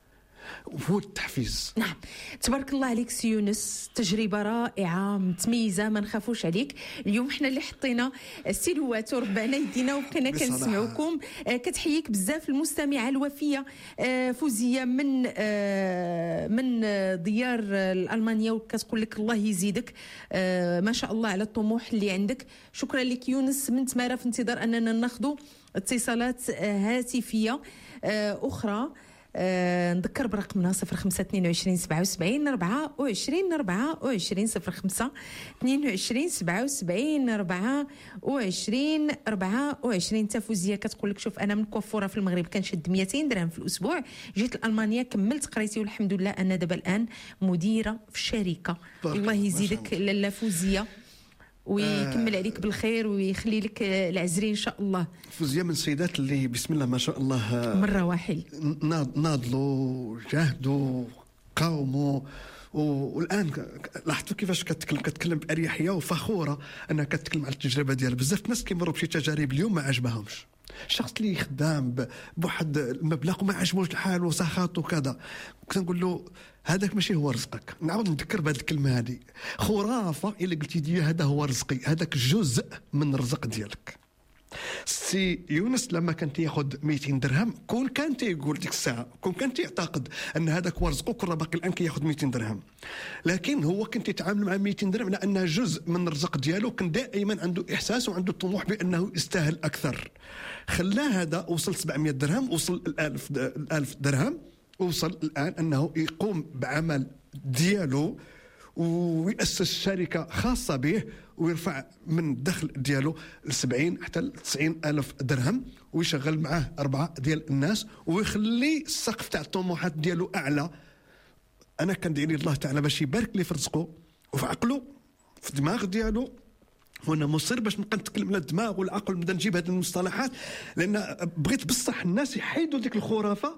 [SPEAKER 4] هو التحفيز.
[SPEAKER 3] نعم تبارك الله عليك سي يونس، تجربه رائعه متميزه، ما نخافوش عليك. اليوم حنا اللي حطينا السيلوات وربعنا يدينا وبقينا
[SPEAKER 4] بصراحة.
[SPEAKER 3] كنسمعوكم. آه، كتحييك بزاف المستمعه الوفيه آه، فوزيه من آه، من آه، ديار آه، الالمانيا، وكتقول لك الله يزيدك آه، ما شاء الله على الطموح اللي عندك. شكرا لك يونس من تماره، في انتظار اننا ناخذ اتصالات آه، هاتفيه آه، اخرى. آه نذكر برقمنا صفر خمسة اثنين وعشرين سبعة وسبعين أربعة وعشرين أربعة وعشرين صفر خمسة اثنين وعشرين سبعة وسبعين أربعة وعشرين أربعة وعشرين. تفوزية كتقول لك شوف أنا من كوافورة في المغرب كنشد مئتين درهم في الأسبوع، جيت لألمانيا كملت قريتي والحمد لله أنا دابا الآن مديرة في الشركة. الله يزيدك لاله فوزية ويكمل عليك بالخير ويخلي لك العزري ان شاء الله.
[SPEAKER 4] فوزيه من السيدات اللي بسم الله ما شاء الله
[SPEAKER 3] مره واحد
[SPEAKER 4] ناض- ناضلوا جاهدوا قاوموا، و- والان ك- لاحظتوا كيفاش كتكلم كتكلم باريحيه وفخوره انها كتكلم على التجربه ديالها. بزاف الناس كيمروا بشي تجارب اليوم ما عجبهمش، الشخص اللي خدام ب- بواحد المبلغ وما عجبوش الحال وسخط وكذا، كنقول له هذاك ماشي هو رزقك. نعاود نذكر بهذه الكلمه هذه، خرافه الا قلتي لي هذا هو رزقي، هذاك جزء من الرزق ديالك. سي يونس لما كان تياخذ مئتين درهم كون كان تيقول ديك الساعه، كون كان تيعتقد ان هذاك هو رزقه، كون راه باقي الان كياخذ مئتين درهم، لكن هو كان تيتعامل مع مئتين درهم لانها جزء من الرزق ديالو، كان دائما عنده احساس وعنده طموح بانه يستاهل اكثر. خلاه هذا وصل سبعمئة درهم، وصل الألف الألف درهم، وصل الان انه يقوم بعمل ديالو ويأسس شركة خاصة به ويرفع من الدخل ديالو ل سبعين حتى ل تسعين ألف درهم، ويشغل معاه أربعة ديال الناس ويخلي السقف تاع الطموحات ديالو أعلى. أنا كندعي لي الله تعالى باش يبارك لي في رزقه وفي عقله في الدماغ ديالو، وانا مصر باش نبقى نتكلم على الدماغ والعقل، نبدا نجيب هذه المصطلحات لان بغيت بصح الناس يحيدوا ديك الخرافه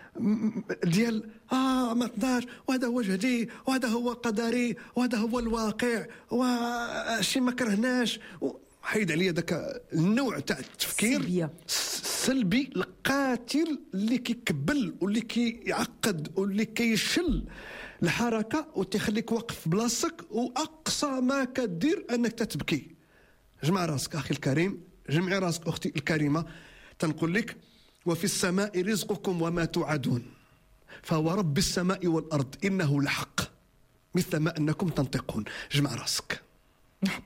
[SPEAKER 4] ديال اه ما قداش وهذا هو جهدي وهذا هو قدري وهذا هو الواقع وشي ما كرهناش. حيد عليا ذاك النوع تاع التفكير السلبي القاتل اللي كيكبل واللي كيعقد واللي كيشل الحركه وتخليك واقف في بلاصتك، واقصى ما كدير انك تتبكي. جمع راسك اخي الكريم، جمعي راسك اختي الكريمه، تنقول لك وفي السماء رزقكم وما توعدون فهو رب السماء والارض انه لحق مثل ما انكم تنطقون. جمع راسك.
[SPEAKER 3] نعم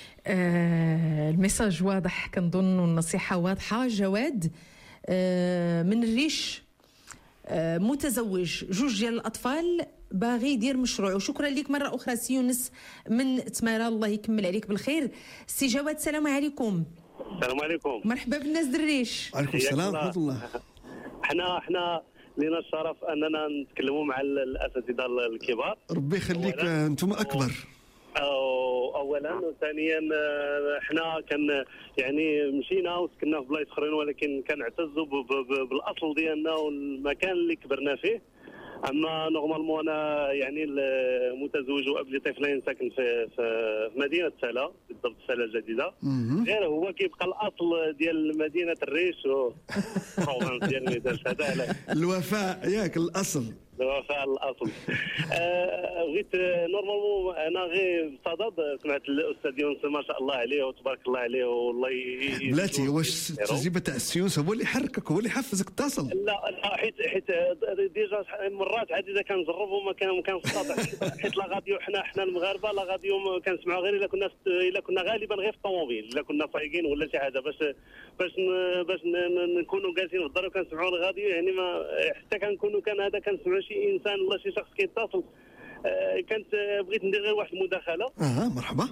[SPEAKER 3] آه الميساج واضح كنظن، والنصيحه واضحه. جواد آه من الريش آه متزوج جوج ديال الاطفال باغي يدير مشروع. وشكرا لك مره اخرى سي يونس من تماره، الله يكمل عليك بالخير. سي جواد السلام عليكم.
[SPEAKER 21] السلام عليكم.
[SPEAKER 3] مرحبا بالناس دريش.
[SPEAKER 4] وعليكم السلام ورحمه الله.
[SPEAKER 21] احنا احنا لنا الشرف اننا نتكلموا مع الاساتذه الكبار.
[SPEAKER 4] ربي يخليك، انتم اكبر.
[SPEAKER 21] اولا وثانيا احنا كان يعني مشينا وسكننا في بلايص اخرين، ولكن كنعتزوا بالاصل ديالنا والمكان اللي كبرنا فيه. اما نورمالمون انا يعني متزوج واب لطفلين ساكن في في مدينه سلا، بالضبط سلا الجديده. غير هو كيبقى الاصل ديال مدينه الريش و بروفانس ديال ميدان هذا.
[SPEAKER 4] الوفاء ياك الاصل
[SPEAKER 21] الوفاء على الاصل. آه، بغيت آه، نورمالمون انا غير بصدد سمعت الاستاذ يونس ما شاء الله عليه وتبارك الله عليه والله ي-
[SPEAKER 4] بلاتي واش التجربه تاع السيونس هو اللي حركك هو اللي حفزك تصل؟
[SPEAKER 21] لا لا حيت حيت ديجا مرات عديده كنجرب وما كان ما كنستطيع حيت لا غاديو حنا حنا المغاربه لا غاديو كنسمعوا غير الا كنا الا كنا غالبا غير في الطوموبيل الا كنا سايقين ولا شي حاجه باش باش ن- باش ن- ن- نكونوا جالسين في الدار وكنسمعوا الغاديو يعني ما حتى كنكونوا كان هذا كنسمعوا شي انسان ولا شي شخص كيتصل. آه، كانت آه، بغيت ندير غير واحد المداخله
[SPEAKER 4] اه مرحبا.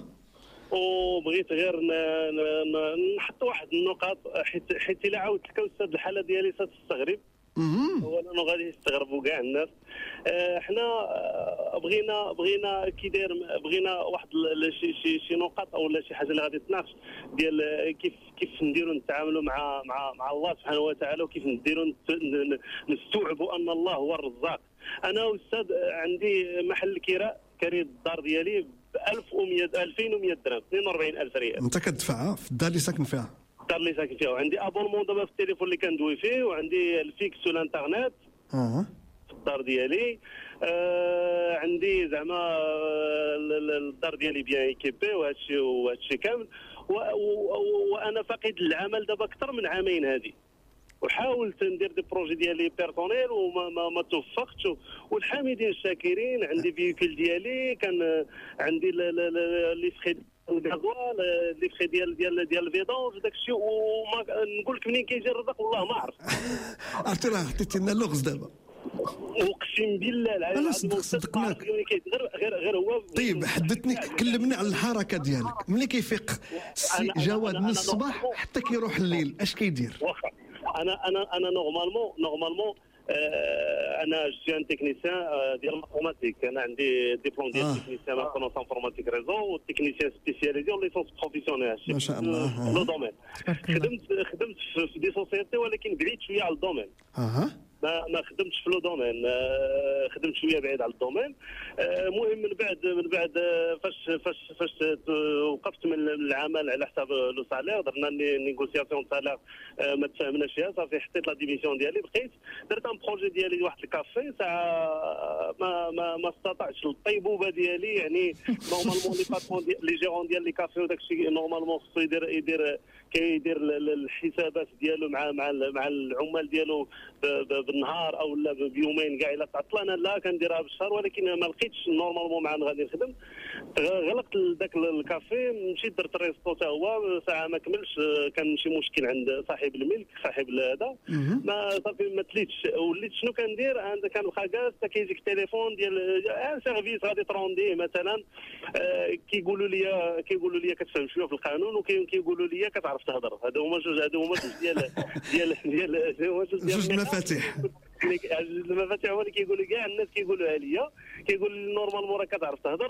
[SPEAKER 21] وبغيت غير ن- ن- ن- نحط واحد النقاط حيت حيت الا عاودت لك استاذ الحاله ديالي ستستغرب. اولا غادي يستغربوا كاع الناس. آه، حنا آه، بغينا بغينا كي داير بغينا واحد ال- شي شي شي نقاط او لا شي حاجه اللي غادي تناقش ديال آه، كيف كيف نديروا نتعاملوا مع مع مع الله سبحانه وتعالى وكيف نديروا نت- ن- ن- نستوعبوا ان الله هو الرزاق. انا استاذ آه، عندي محل كراء كريت الدار ديالي ب ألف ومية ألفين ومية درهم اثنين وأربعين ألف ريال.
[SPEAKER 4] انت كتدفع في الدار اللي ساكن فيها.
[SPEAKER 21] الدار اللي ساكن فيها وعندي ابونمون دابا في التليفون اللي كندوي فيه وعندي الفيكس والانترنت
[SPEAKER 4] اه
[SPEAKER 21] في الدار ديالي. آه عندي زعما آه، ال- ال- الدار ديالي بيان ايكيبي وهادشي وهادشي كامل و- و- وانا فقيد العمل دابا اكثر من عامين هادي وحاولت ندير دي بروجي ديالي بيرسونيل وما ما, ما توفقتش و- والحامدين الشاكرين عندي فيكول ديالي كان عندي ل- ل- ل- لي فخي الغازوال لي فخي ديال ديال ديال الفيدونج داك الشيء وما نقول لك منين كيجي الرزق والله ما عرفت.
[SPEAKER 4] عرفتي راه عطيتي لنا اللغز دابا.
[SPEAKER 21] اقسم بالله العلي
[SPEAKER 4] أنا
[SPEAKER 21] العظيم
[SPEAKER 4] صدق- صدقناك.
[SPEAKER 21] غير غير غير هو.
[SPEAKER 4] طيب حدثني كلمني على الحركه ديالك ملي كيفيق السي
[SPEAKER 21] أنا- أنا-
[SPEAKER 4] جواد
[SPEAKER 21] أنا-
[SPEAKER 4] من
[SPEAKER 21] أنا
[SPEAKER 4] الصباح
[SPEAKER 21] نورمالمون-
[SPEAKER 4] حتى كيروح الليل اش كيدير؟
[SPEAKER 21] واخا انا انا انا نورمالمون نورمالمون آه، انا جو ان تكنيسيان آه، ديال الانفورماتيك. انا عندي ديبلوم ديال
[SPEAKER 4] آه.
[SPEAKER 21] تكنيسيان ماستر انفورماتيك ريزو والتكنيسيان سبيسياليزي وليسونس بروفيسيونيل
[SPEAKER 4] ما شاء الله. آه.
[SPEAKER 21] لو دومين. خدمت خدمت في- في دي سوسيتي ولكن بعيد شويه على الدومين.
[SPEAKER 4] اها
[SPEAKER 21] ما ما خدمتش في لو دومين. آه، خدمت شويه بعيد على الدومين. آه، المهم من بعد من بعد آه، فاش فاش فاش ت- وقفت من العمل على حساب لو سالير درنا ني- نيغوسياسيون سالير آه، ما تفاهمناش فيها صافي حطيت لا ديميسيون ديالي بقيت درت ان بروجي ديالي واحد الكافي ساعه ما ما ما استطعتش الطيبوبه ديالي يعني نورمالمون لي باترون ديال لي جيرون ديال لي كافي وداك الشيء نورمالمون خصو يدير يدير كيدير ال- ال- الحسابات ديالو مع مع ال- مع العمال ديالو ب- ب- بالنهار او لا بيومين كاع الا تعطل. انا لا كنديرها بالشهر ولكن ما لقيتش نورمالمون مع غادي نخدم. غلقت ذاك الكافي مشيت درت ريستو حتى هو ساعه ما كملش. آه، كان شي مشكل عند صاحب الملك صاحب هذا ما صافي ما تليتش وليت شنو كندير عند كنبقى جالس حتى كيجيك التليفون ديال ان سيرفيس غادي ترونديه مثلا. آه، كيقولوا لي كيقولوا لي كتفهم شويه في القانون وكيقولوا لي كتعرف تهضر. هذا هما جوج هذا هما جوج ديال ديال ديال هذا هما جوج ديال
[SPEAKER 4] جوج المفاتيح.
[SPEAKER 21] المفاتيح هو اللي كيقولوا كاع الناس كيقولوها ليا كيقول لي نورمالمون راه كتعرف تهضر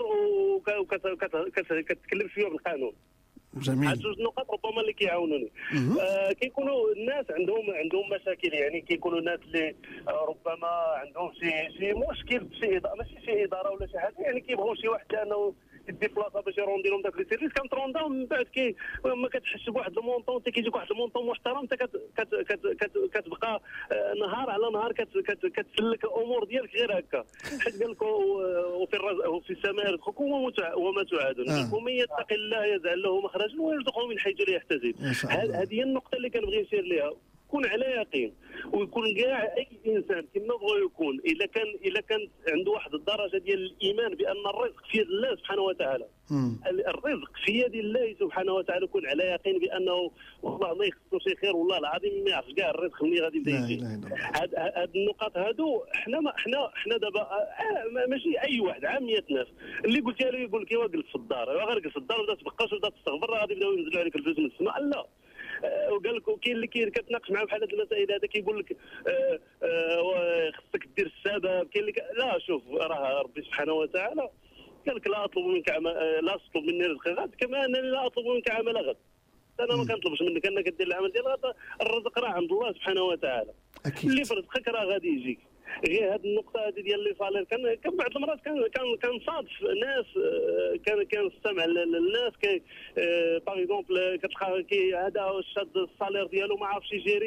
[SPEAKER 21] وكتكلم شويه بالقانون.
[SPEAKER 4] جميل.
[SPEAKER 21] هاد جوج نقاط ربما اللي كيعاونوني. آه كيكونوا الناس عندهم عندهم مشاكل يعني كيكونوا ناس اللي آه ربما عندهم شي شي مشكل شي إدارة ماشي شي اداره ولا شي حاجه يعني كيبغوا شي واحد لانه يديبلاصا باش يروندي لهم داك السيرفيس كنترونداهم من بعد كي ما كتحسش بواحد المونطون حتى كيجيك واحد المونطون محترم انت كت كت كت كت كتبقى آه نهار على نهار كت كت كتسلك الامور ديالك غير هكا حيت قال لك وفي الرز وفي السماء رزقكم وما توعدون. ومن يتقي الله يجعل له مخرجا ويرزقه من حيث لا يحتسب. هذه هي النقطه اللي كنبغي نشير ليها. كون على يقين ويكون كاع اي انسان كما بغى يكون الا كان الا كان عنده واحد الدرجه ديال الايمان بان الرزق في يد الله سبحانه وتعالى. الرزق في يد الله سبحانه وتعالى. يكون على يقين بانه والله ما يخصو شي خير والله العظيم ما يعرفش كاع الرزق منين غادي يبدا يجي. هاد هاد النقاط هادو حنا ما حنا حنا دابا آه ماشي اي واحد عاميه الناس اللي قلتيها له يقول لك ايوا جلس في الدار ايوا غير جلس في الدار وبدا تبقاش وبدا تستغفر غادي يبداو ينزلوا عليك الفلوس من السماء. لا وقال لك وكاين اللي كتناقش معاه بحال هاد المسائل هذا كيقول لك آه آه خصك دير السبب. كاين اللي لا شوف راه ربي سبحانه وتعالى قال لك لا اطلب منك عمل لا تطلب مني رزق غد كما انني لا اطلب منك عمل غد. انا ما كنطلبش منك انك دير العمل ديال غد. الرزق راه عند الله سبحانه وتعالى. أكيد. اللي في رزقك راه غادي يجيك. غير هذه النقطه هذه ديال لي صالير كان كان بعض المرات كان كان كان صادف ناس كان كان السمع للناس كي باغ اكزومبل كتلقى كي هذا شاد الصالير ديالو ما عارفش يجيري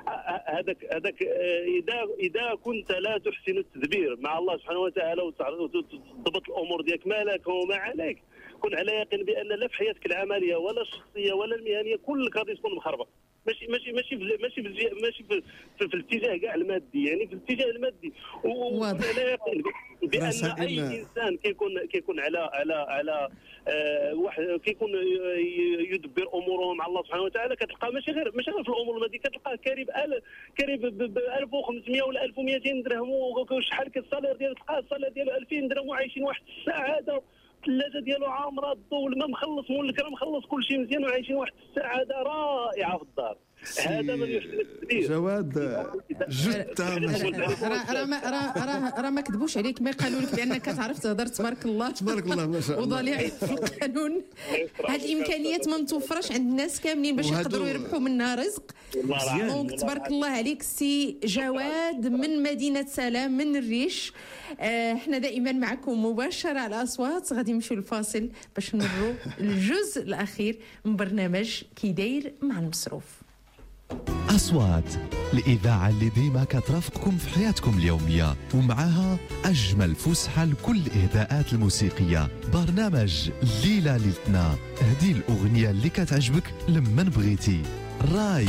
[SPEAKER 21] هذاك هذاك اذا اذا كنت لا تحسن التدبير مع الله سبحانه وتعالى وتضبط الامور ديالك ما لك وما عليك، كن على يقين بان لا في حياتك العمليه ولا الشخصيه ولا المهنيه كلك غادي تكون مخربه. ماشي ماشي ماشي في ماشي في ماشي في, في, في الاتجاه كاع المادي، يعني في الاتجاه المادي. وعلى يقين بان اي انسان كيكون كيكون على على على آه واحد كيكون يدبر اموره مع الله سبحانه وتعالى، كتلقى ماشي غير ماشي غير في الامور الماديه، كتلقاه كارب كارب ب ألف وخمسمائة ولا ألف ومئتين درهم، وشحال كالصالير ديالو تلقاه الصالير ديالو ألفين درهم وعايشين واحد السعاده، الثلاجه ديالو عامره، الضوء الماء مخلص، مول الكرا مخلص، كل شيء مزيان وعايشين واحد السعاده رائعه في الدار. هذا من يحسن التدبير.
[SPEAKER 4] جواد جد
[SPEAKER 3] راه راه ما كذبوش عليك، ما قالوا لك بانك تعرف تهضر تبارك الله
[SPEAKER 4] تبارك الله ما شاء الله
[SPEAKER 3] وضليع في القانون. هذه الامكانيات ما متوفرش عند الناس كاملين باش يقدروا يربحوا منها رزق. دونك تبارك الله عليك سي جواد من مدينه سلام من الريش. احنا دائما معكم مباشره على اصوات. غادي نمشيو للفاصل باش نمروا الجزء الاخير من برنامج كي داير مع المصروف.
[SPEAKER 2] أصوات الإذاعة اللي ديما كترافقكم في حياتكم اليومية، ومعها أجمل فسحة لكل الإهداءات الموسيقية. برنامج ليلة ليلتنا، هدي الأغنية اللي كتعجبك لمن بغيتي. راي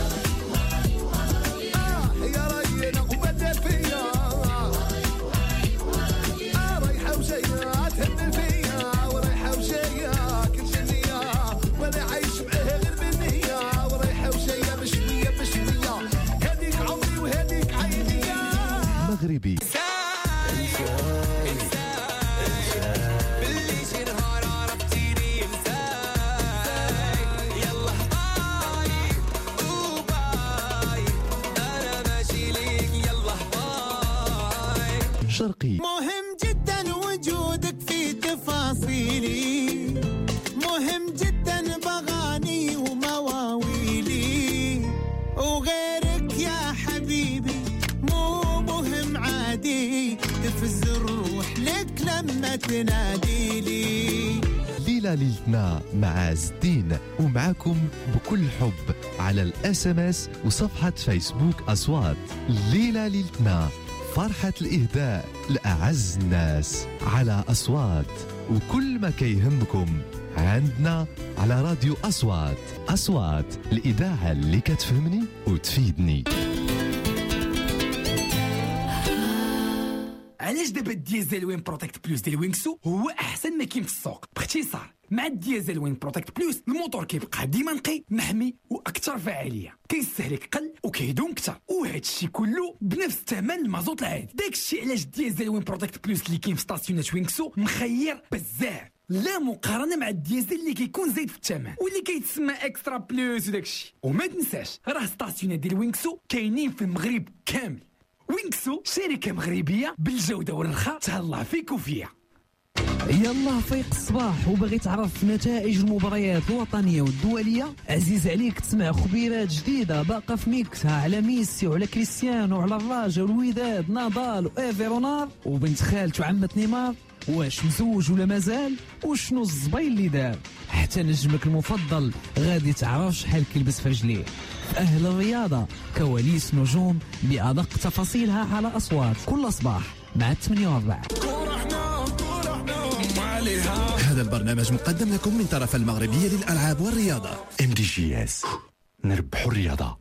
[SPEAKER 2] مغربي. شرقي.
[SPEAKER 14] مهم جدا وجودك في تفاصيلي، مهم جدا بغاني ومواويلي، وغيرك يا حبيبي مو مهم عادي، تفز الروح لك لما تنادي لي.
[SPEAKER 2] ليلة ليلتنا مع عز الدين، ومعاكم بكل حب على الاس ام اس وصفحة فيسبوك أصوات. ليلة ليلتنا، فرحة الإهداء لأعز الناس على أصوات، وكل ما كيهمكم عندنا على راديو أصوات. أصوات، الإذاعة اللي كتفهمني وتفيدني.
[SPEAKER 8] علاش دابا الديزل وين بروتكت بلوس ديال وينكسو هو احسن ما كاين في السوق؟ باختصار مع الديزل وين بروتكت بلوس الموتور كيبقى ديما نقي محمي واكثر فعاليه، كيستهلك قل وكيدوم اكثر، وهذا الشيء كله بنفس ثمن المازوت العادي. داك الشيء علاش الديزل وين بروتكت بلوس اللي كاين في ستاسيونات وينكسو مخير بزاف، لا مقارنه مع الديزل اللي كيكون زايد في الثمن واللي كيتسمى اكسترا بلوس وداك الشيء. وما تنساش راه ستاسيونات ديال وينكسو كاينين في المغرب كامل. وينكسو شركة مغربية بالجودة والرخاء، تهلا فيك وفيها.
[SPEAKER 1] يلا فيق الصباح وبغي تعرف نتائج المباريات الوطنية والدولية؟ عزيز عليك تسمع خبيرات جديدة باقة في ميكسها على ميسي وعلى كريستيانو وعلى الراجل والوداد نادال وإيفيرونار وبنت خالته وعمة نيمار. واش مزوج ولا مازال؟ وشنو الزباين اللي دار؟ حتى نجمك المفضل غادي تعرف شحال كيلبس في رجليه. في أهل الرياضة كواليس نجوم بأدق تفاصيلها على أصوات كل صباح مع ثمانية وربع.
[SPEAKER 10] هذا البرنامج مقدم لكم من طرف المغربية للألعاب والرياضة ام دي جي اس. نربحوا الرياضة.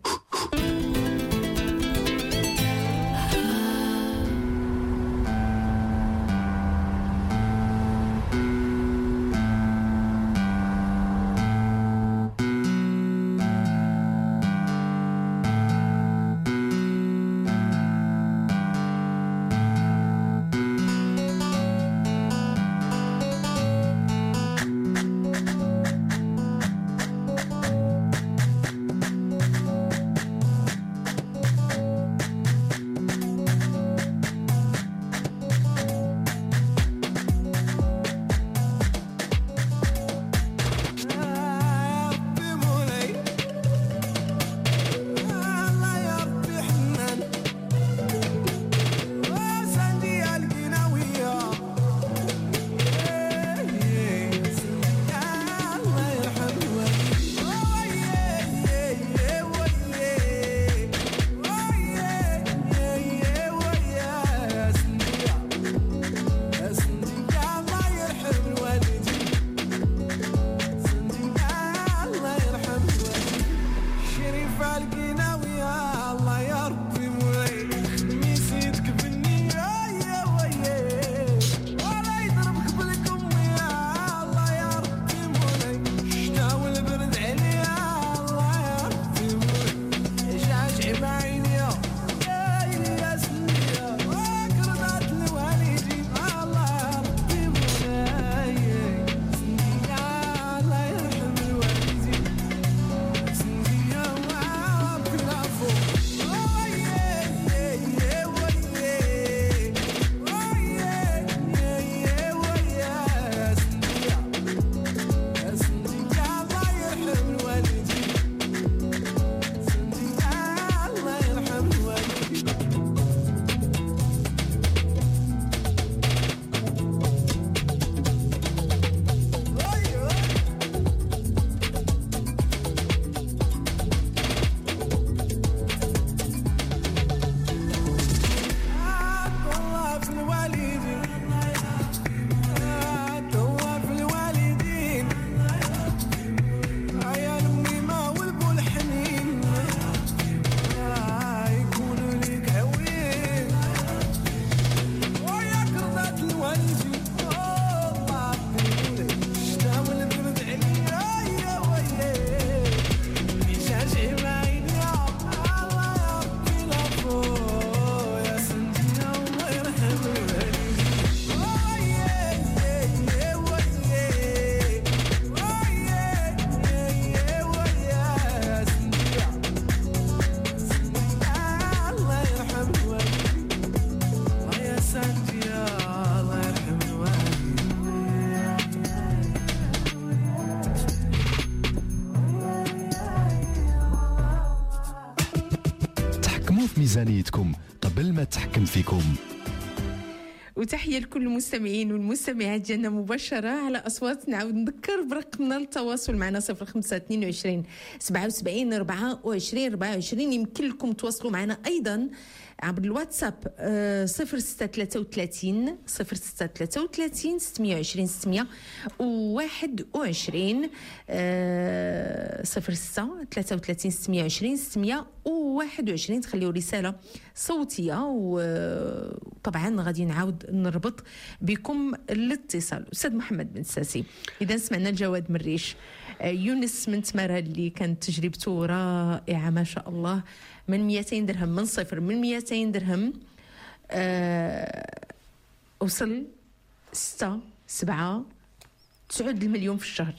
[SPEAKER 2] حكموا في ميزانيتكم قبل ما تحكم فيكم.
[SPEAKER 3] وتحية لكل المستمعين والمستمعات ديالنا مباشرة على أصوات. نعاود نذكر برقمنا التواصل معنا صفر خمسة اثنين وعشرين سبعة وسبعين أربعة وعشرين أربعة وعشرين. يمكن لكم تواصلوا معنا أيضا عبر الواتساب صفر ستة ثلاثة وثلاثين صفر ستة ثلاثة وثلاثين ستمائة وعشرين ستمائة وواحد وعشرين صفر ستة ثلاثة وثلاثين ستمائة وعشرين ستمائة وواحد وعشرين. تخليوا رسالة صوتية وطبعا غادي نعاود نربط بكم الاتصال. أستاذ محمد بن ساسي، إذا سمعنا الجواد من الريش، يونس من تمارا اللي كانت تجربته رائعة ما شاء الله، من مئتين درهم، من صفر من مئتين درهم أه وصل ستة سبعة تسعود المليون في الشهر.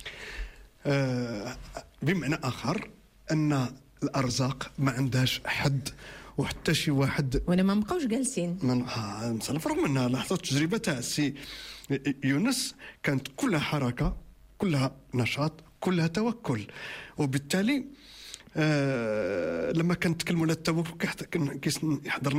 [SPEAKER 4] أه بمعنى آخر أن الأرزاق ما عندهاش حد، وحتى شي واحد
[SPEAKER 3] وانا ما بقاوش جالسين
[SPEAKER 4] من نصرف رغم انها لاحظت التجربه تاع السي يونس كانت كلها حركه، كلها نشاط، كلها توكل. وبالتالي آه لما كنتكلموا على التوكل كيحضرنا